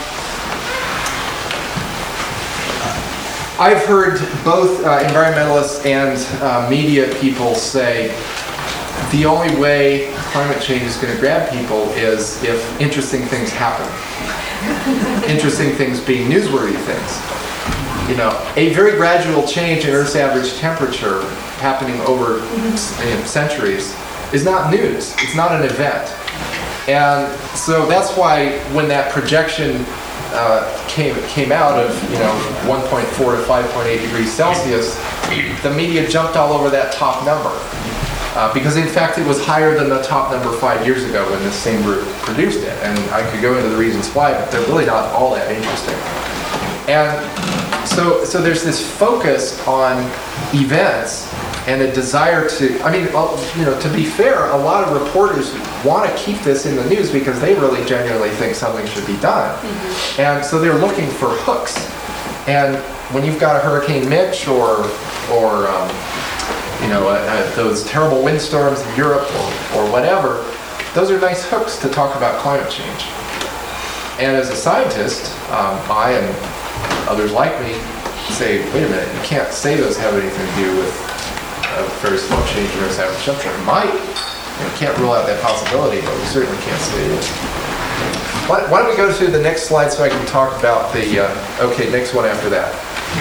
B: I've heard both uh, environmentalists and uh, media people say the only way climate change is going to grab people is if interesting things happen. Interesting things being newsworthy things. You know, a very gradual change in Earth's average temperature happening over you know, centuries is not news. It's not an event. And so that's why when that projection Uh, came came out of you know one point four to five point eight degrees Celsius, the media jumped all over that top number uh, because in fact it was higher than the top number five years ago when this same group produced it, and I could go into the reasons why, but they're really not all that interesting. And so so there's this focus on events and a desire to, I mean, you know, to be fair, a lot of reporters want to keep this in the news because they really genuinely think something should be done. Mm-hmm. And so they're looking for hooks. And when you've got a Hurricane Mitch or, or um, you know, uh, uh, those terrible windstorms in Europe or, or whatever, those are nice hooks to talk about climate change. And as a scientist, um, I and others like me say, wait a minute, you can't say those have anything to do with a very slow change in Earth's average temperature. It might. You know, can't rule out that possibility, but we certainly can't say it. Why, why don't we go to the next slide so I can talk about the, uh, okay, next one after that.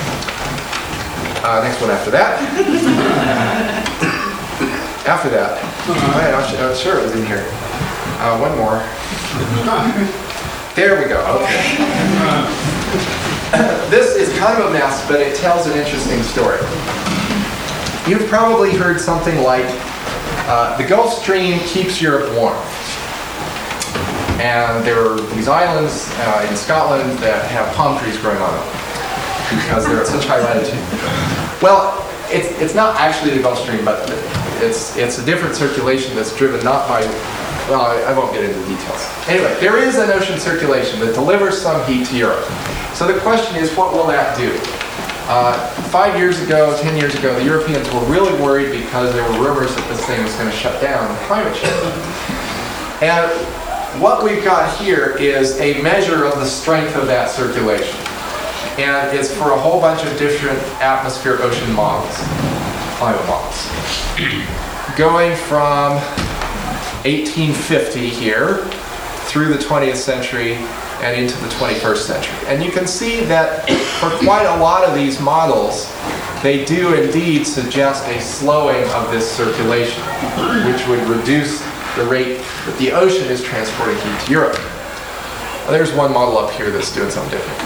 B: Uh, next one after that. After that. Right, I'm, I'm sure it was in here. Uh, one more. There we go. Okay. This is kind of a mess, but it tells an interesting story. You've probably heard something like, uh, the Gulf Stream keeps Europe warm. And there are these islands uh, in Scotland that have palm trees growing on them because they're at such high latitude. Well, it's, it's not actually the Gulf Stream, but it's, it's a different circulation that's driven not by, well, I, I won't get into the details. Anyway, there is an ocean circulation that delivers some heat to Europe. So the question is, what will that do? Uh, five years ago, ten years ago, the Europeans were really worried because there were rumors that this thing was going to shut down climate change. And what we've got here is a measure of the strength of that circulation. And it's for a whole bunch of different atmosphere-ocean models, climate models. Going from eighteen fifty here through the twentieth century and into the twenty-first century. And you can see that for quite a lot of these models, they do indeed suggest a slowing of this circulation, which would reduce the rate that the ocean is transporting heat to Europe. Well, there's one model up here that's doing something different.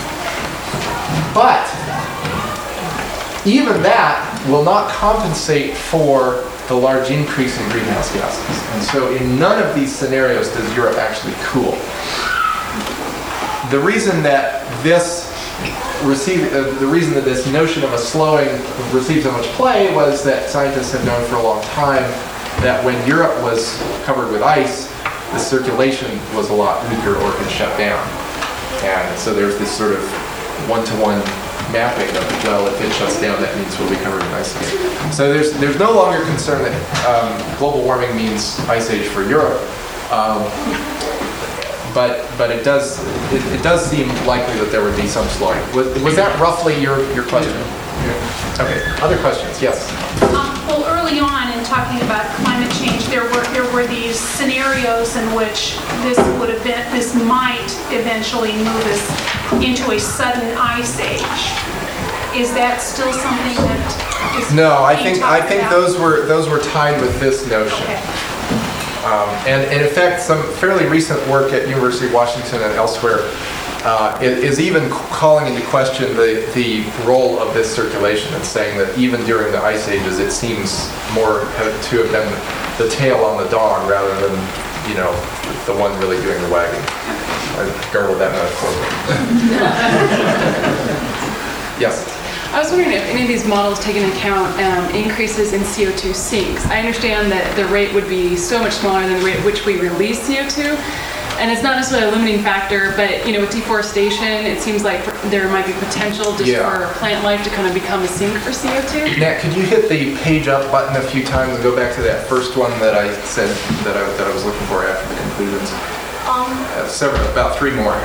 B: But even that will not compensate for the large increase in greenhouse gases. And so in none of these scenarios does Europe actually cool. The reason that this received, uh, the reason that this notion of a slowing received so much play was that scientists have known for a long time that when Europe was covered with ice, the circulation was a lot weaker or could shut down. And so there's this sort of one-to-one mapping of, well, if it shuts down, that means we'll be covered in ice again. So there's there's no longer concern that um, global warming means ice age for Europe. Um, but but it does it, it does seem likely that there would be some slowing. Was, was that roughly your, your question? Okay. Other questions? Yes.
H: Um, well, early on in talking about climate change, there were there were these scenarios in which this would have been this might eventually move us into a sudden ice age. Is that still something that is
B: No, I
H: being
B: think I
H: talked
B: think
H: about?
B: those were those were tied with this notion.
H: Okay.
B: Um, and, and in fact, some fairly recent work at University of Washington and elsewhere uh, is, is even calling into question the, the role of this circulation and saying that even during the ice ages, it seems more to have been the tail on the dog rather than, you know, the one really doing the wagging. I garbled that metaphor. Yes.
I: I was wondering if any of these models take into account um, increases in C O two sinks. I understand that the rate would be so much smaller than the rate at which we release C O two, and it's not necessarily a limiting factor, but you know, with deforestation, it seems like there might be potential just
B: Yeah.
I: for plant life to kind of become a sink for C O two.
B: Nat, could you hit the page up button a few times and go back to that first one that I said that I, that I was looking for after the conclusions?
H: Um,
B: Uh, several, about three more.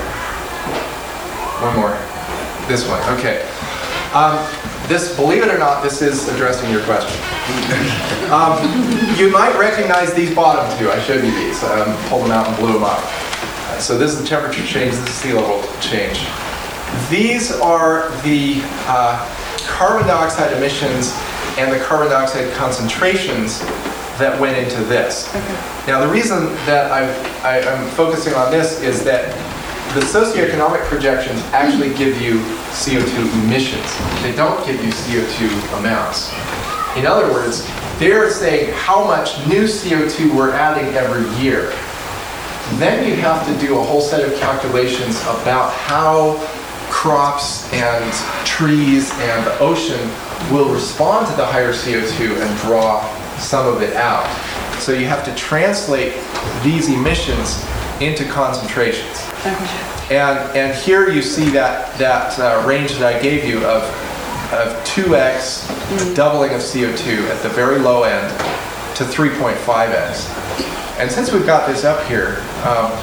B: One more. This one, okay. Um, this, believe it or not, this is addressing your question. Um, you might recognize these bottom two. I showed you these. Um, pulled them out and blew them up. Uh, so this is the temperature change. This is sea level change. These are the uh, carbon dioxide emissions and the carbon dioxide concentrations that went into this.
I: Okay.
B: Now, the reason that I've, I, I'm focusing on this is that the socioeconomic projections actually give you C O two emissions. They don't give you C O two amounts. In other words, they're saying how much new C O two we're adding every year. Then you have to do a whole set of calculations about how crops and trees and the ocean will respond to the higher C O two and draw some of it out. So you have to translate these emissions into concentrations.
I: Okay.
B: And and here you see that that uh, range that I gave you of of two x, a doubling of C O two at the very low end, to three point five x. And since we've got this up here, um,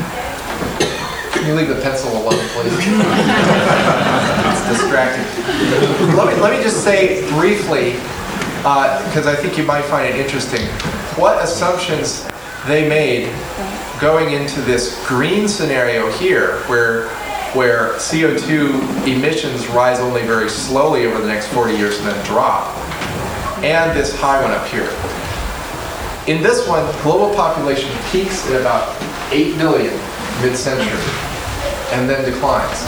B: can you leave the pencil alone, please? It's distracting. Let me let me just say briefly, because uh, I think you might find it interesting, what assumptions they made going into this green scenario here, where where C O two emissions rise only very slowly over the next forty years and then drop, and this high one up here. In this one, global population peaks at about eight billion mid-century, and then declines.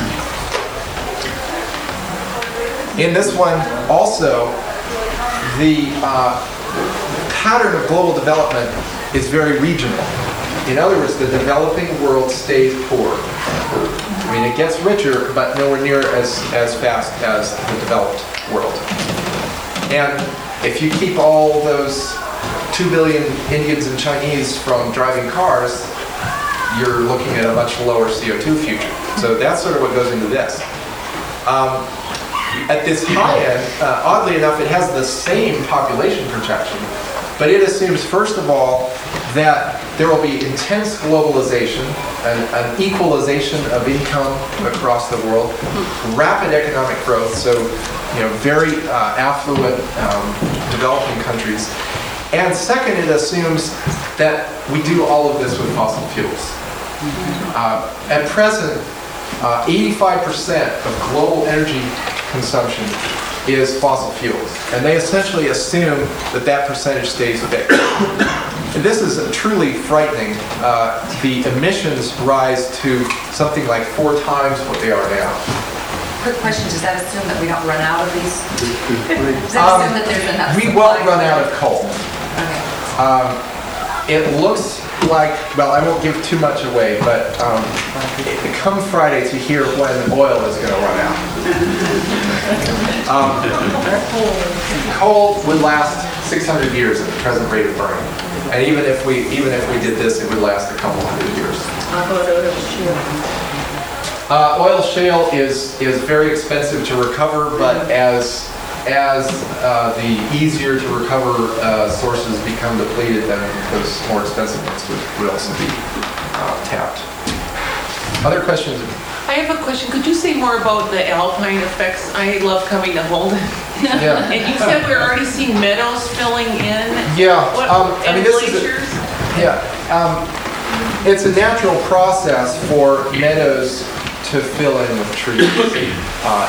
B: In this one, also, the uh, pattern of global development is very regional. In other words, the developing world stays poor. I mean, it gets richer, but nowhere near as, as fast as the developed world. And if you keep all those two billion Indians and Chinese from driving cars, you're looking at a much lower C O two future. So that's sort of what goes into this. Um, at this high end, uh, oddly enough, it has the same population projection, but it assumes, first of all, that there will be intense globalization, an, an equalization of income across the world, rapid economic growth, so you know, very uh, affluent um, developing countries. And second, it assumes that we do all of this with fossil fuels. Uh, at present, uh, eighty-five percent of global energy consumption is fossil fuels. And they essentially assume that that percentage stays fixed. And this is truly frightening. Uh, the emissions rise to something like four times what they are now.
J: Quick question, does that assume that we don't run out of these? Does that
B: Um,
J: assume that there's enough
B: We
J: supply?
B: won't run out of coal.
J: Okay.
B: Um, it looks like, well, I won't give too much away, but um, come Friday to hear when oil is going to run out. Um, coal would last six hundred years at the present rate of burning, and even if we even if we did this, it would last a couple hundred years. Uh, oil shale is is very expensive to recover, but as as uh, the easier to recover uh, sources become depleted, then those more expensive ones would, would also be uh, tapped. Other questions?
C: I have a question. Could you say more about the alpine effects? I love coming to Holden.
B: Yeah.
C: And you said we're already seeing meadows filling in?
B: Yeah.
C: What,
B: Um, I mean,
C: and
B: this is a-
C: glaciers?
B: Yeah. Um, it's a natural process for meadows to fill in with trees. Uh,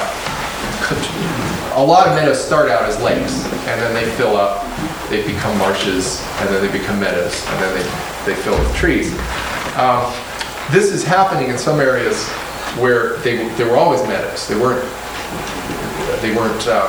B: a lot of meadows start out as lakes, and then they fill up, they become marshes, and then they become meadows, and then they, they fill with trees. Um, this is happening in some areas where they, they were always meadows. They weren't, they weren't, uh,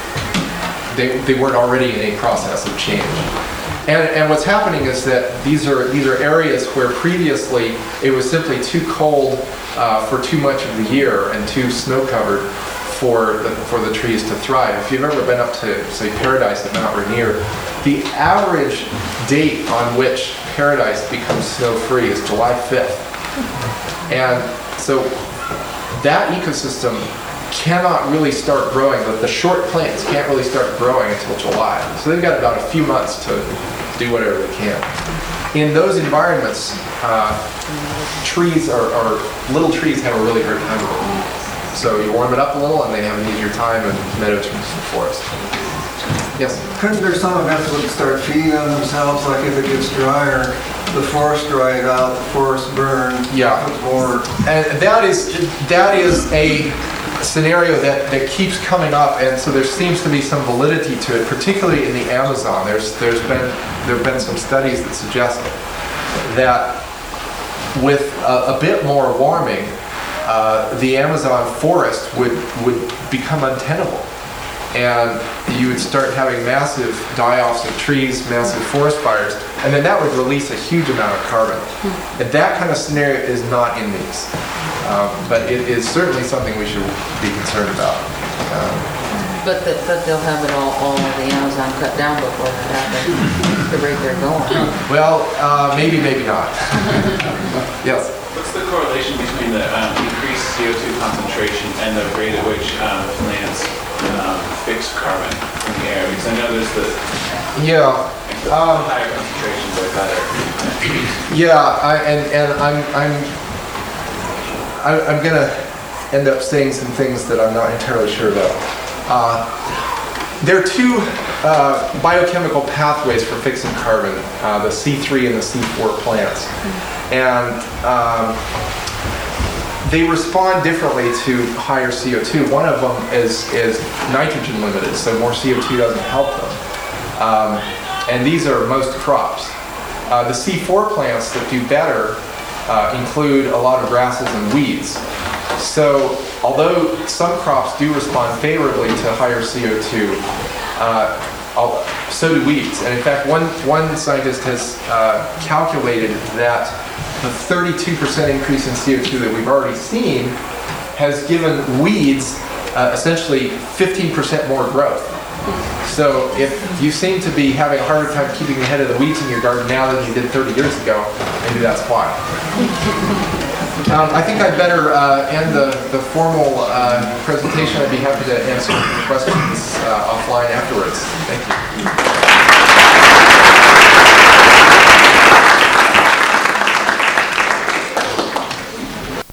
B: they, they weren't already in a process of change. And, and what's happening is that these are these are areas where previously it was simply too cold uh, for too much of the year and too snow covered for the, for the trees to thrive. If you've ever been up to, say, Paradise at Mount Rainier, the average date on which Paradise becomes snow-free is July fifth. And so that ecosystem cannot really start growing, but the short plants can't really start growing until July. So they've got about a few months to do whatever they can. In those environments, uh, trees are, are, little trees have a really hard time with it. So you warm it up a little and they have an easier time, and meadow turns to forest. Yes?
F: Couldn't there some events would start feeding on themselves, like if it gets drier, the forest dried out, the forest burned?
B: Yeah.
F: Or
B: And that is, that is a scenario that, that keeps coming up, and so there seems to be some validity to it, particularly in the Amazon. There's there's been there have been some studies that suggest that with a, a bit more warming, uh, the Amazon forest would would become untenable, and you would start having massive die-offs of trees, massive forest fires, and then that would release a huge amount of carbon. And that kind of scenario is not in these. Um, but it is certainly something we should be concerned about. Um,
K: But, the, but they'll have it all, all of the Amazon cut down before that happens, the rate they're going.
B: well, uh, maybe, maybe not. Yes?
L: What's the correlation between the um, increased C O two concentration and the rate at which um, plants um, fix carbon in the air? Because I know there's the
B: Yeah. Um,
L: higher concentrations are better.
B: Yeah, I, and, and I'm, I'm I, I'm going to end up saying some things that I'm not entirely sure about. Uh, there are two uh, biochemical pathways for fixing carbon, uh, the C three and the C four plants. And um, they respond differently to higher C O two. One of them is, is nitrogen limited, so more C O two doesn't help them. Um, and these are most crops. Uh, the C four plants that do better Uh, include a lot of grasses and weeds. So although some crops do respond favorably to higher C O two, uh, so do weeds. And in fact, one, one scientist has uh, calculated that the thirty-two percent increase in C O two that we've already seen has given weeds uh, essentially fifteen percent more growth. So if you seem to be having a harder time keeping ahead of the weeds in your garden now than you did thirty years ago, maybe that's why. Um, I think I'd better uh, end the, the formal uh, presentation. I'd be happy to answer questions uh, offline afterwards. Thank you.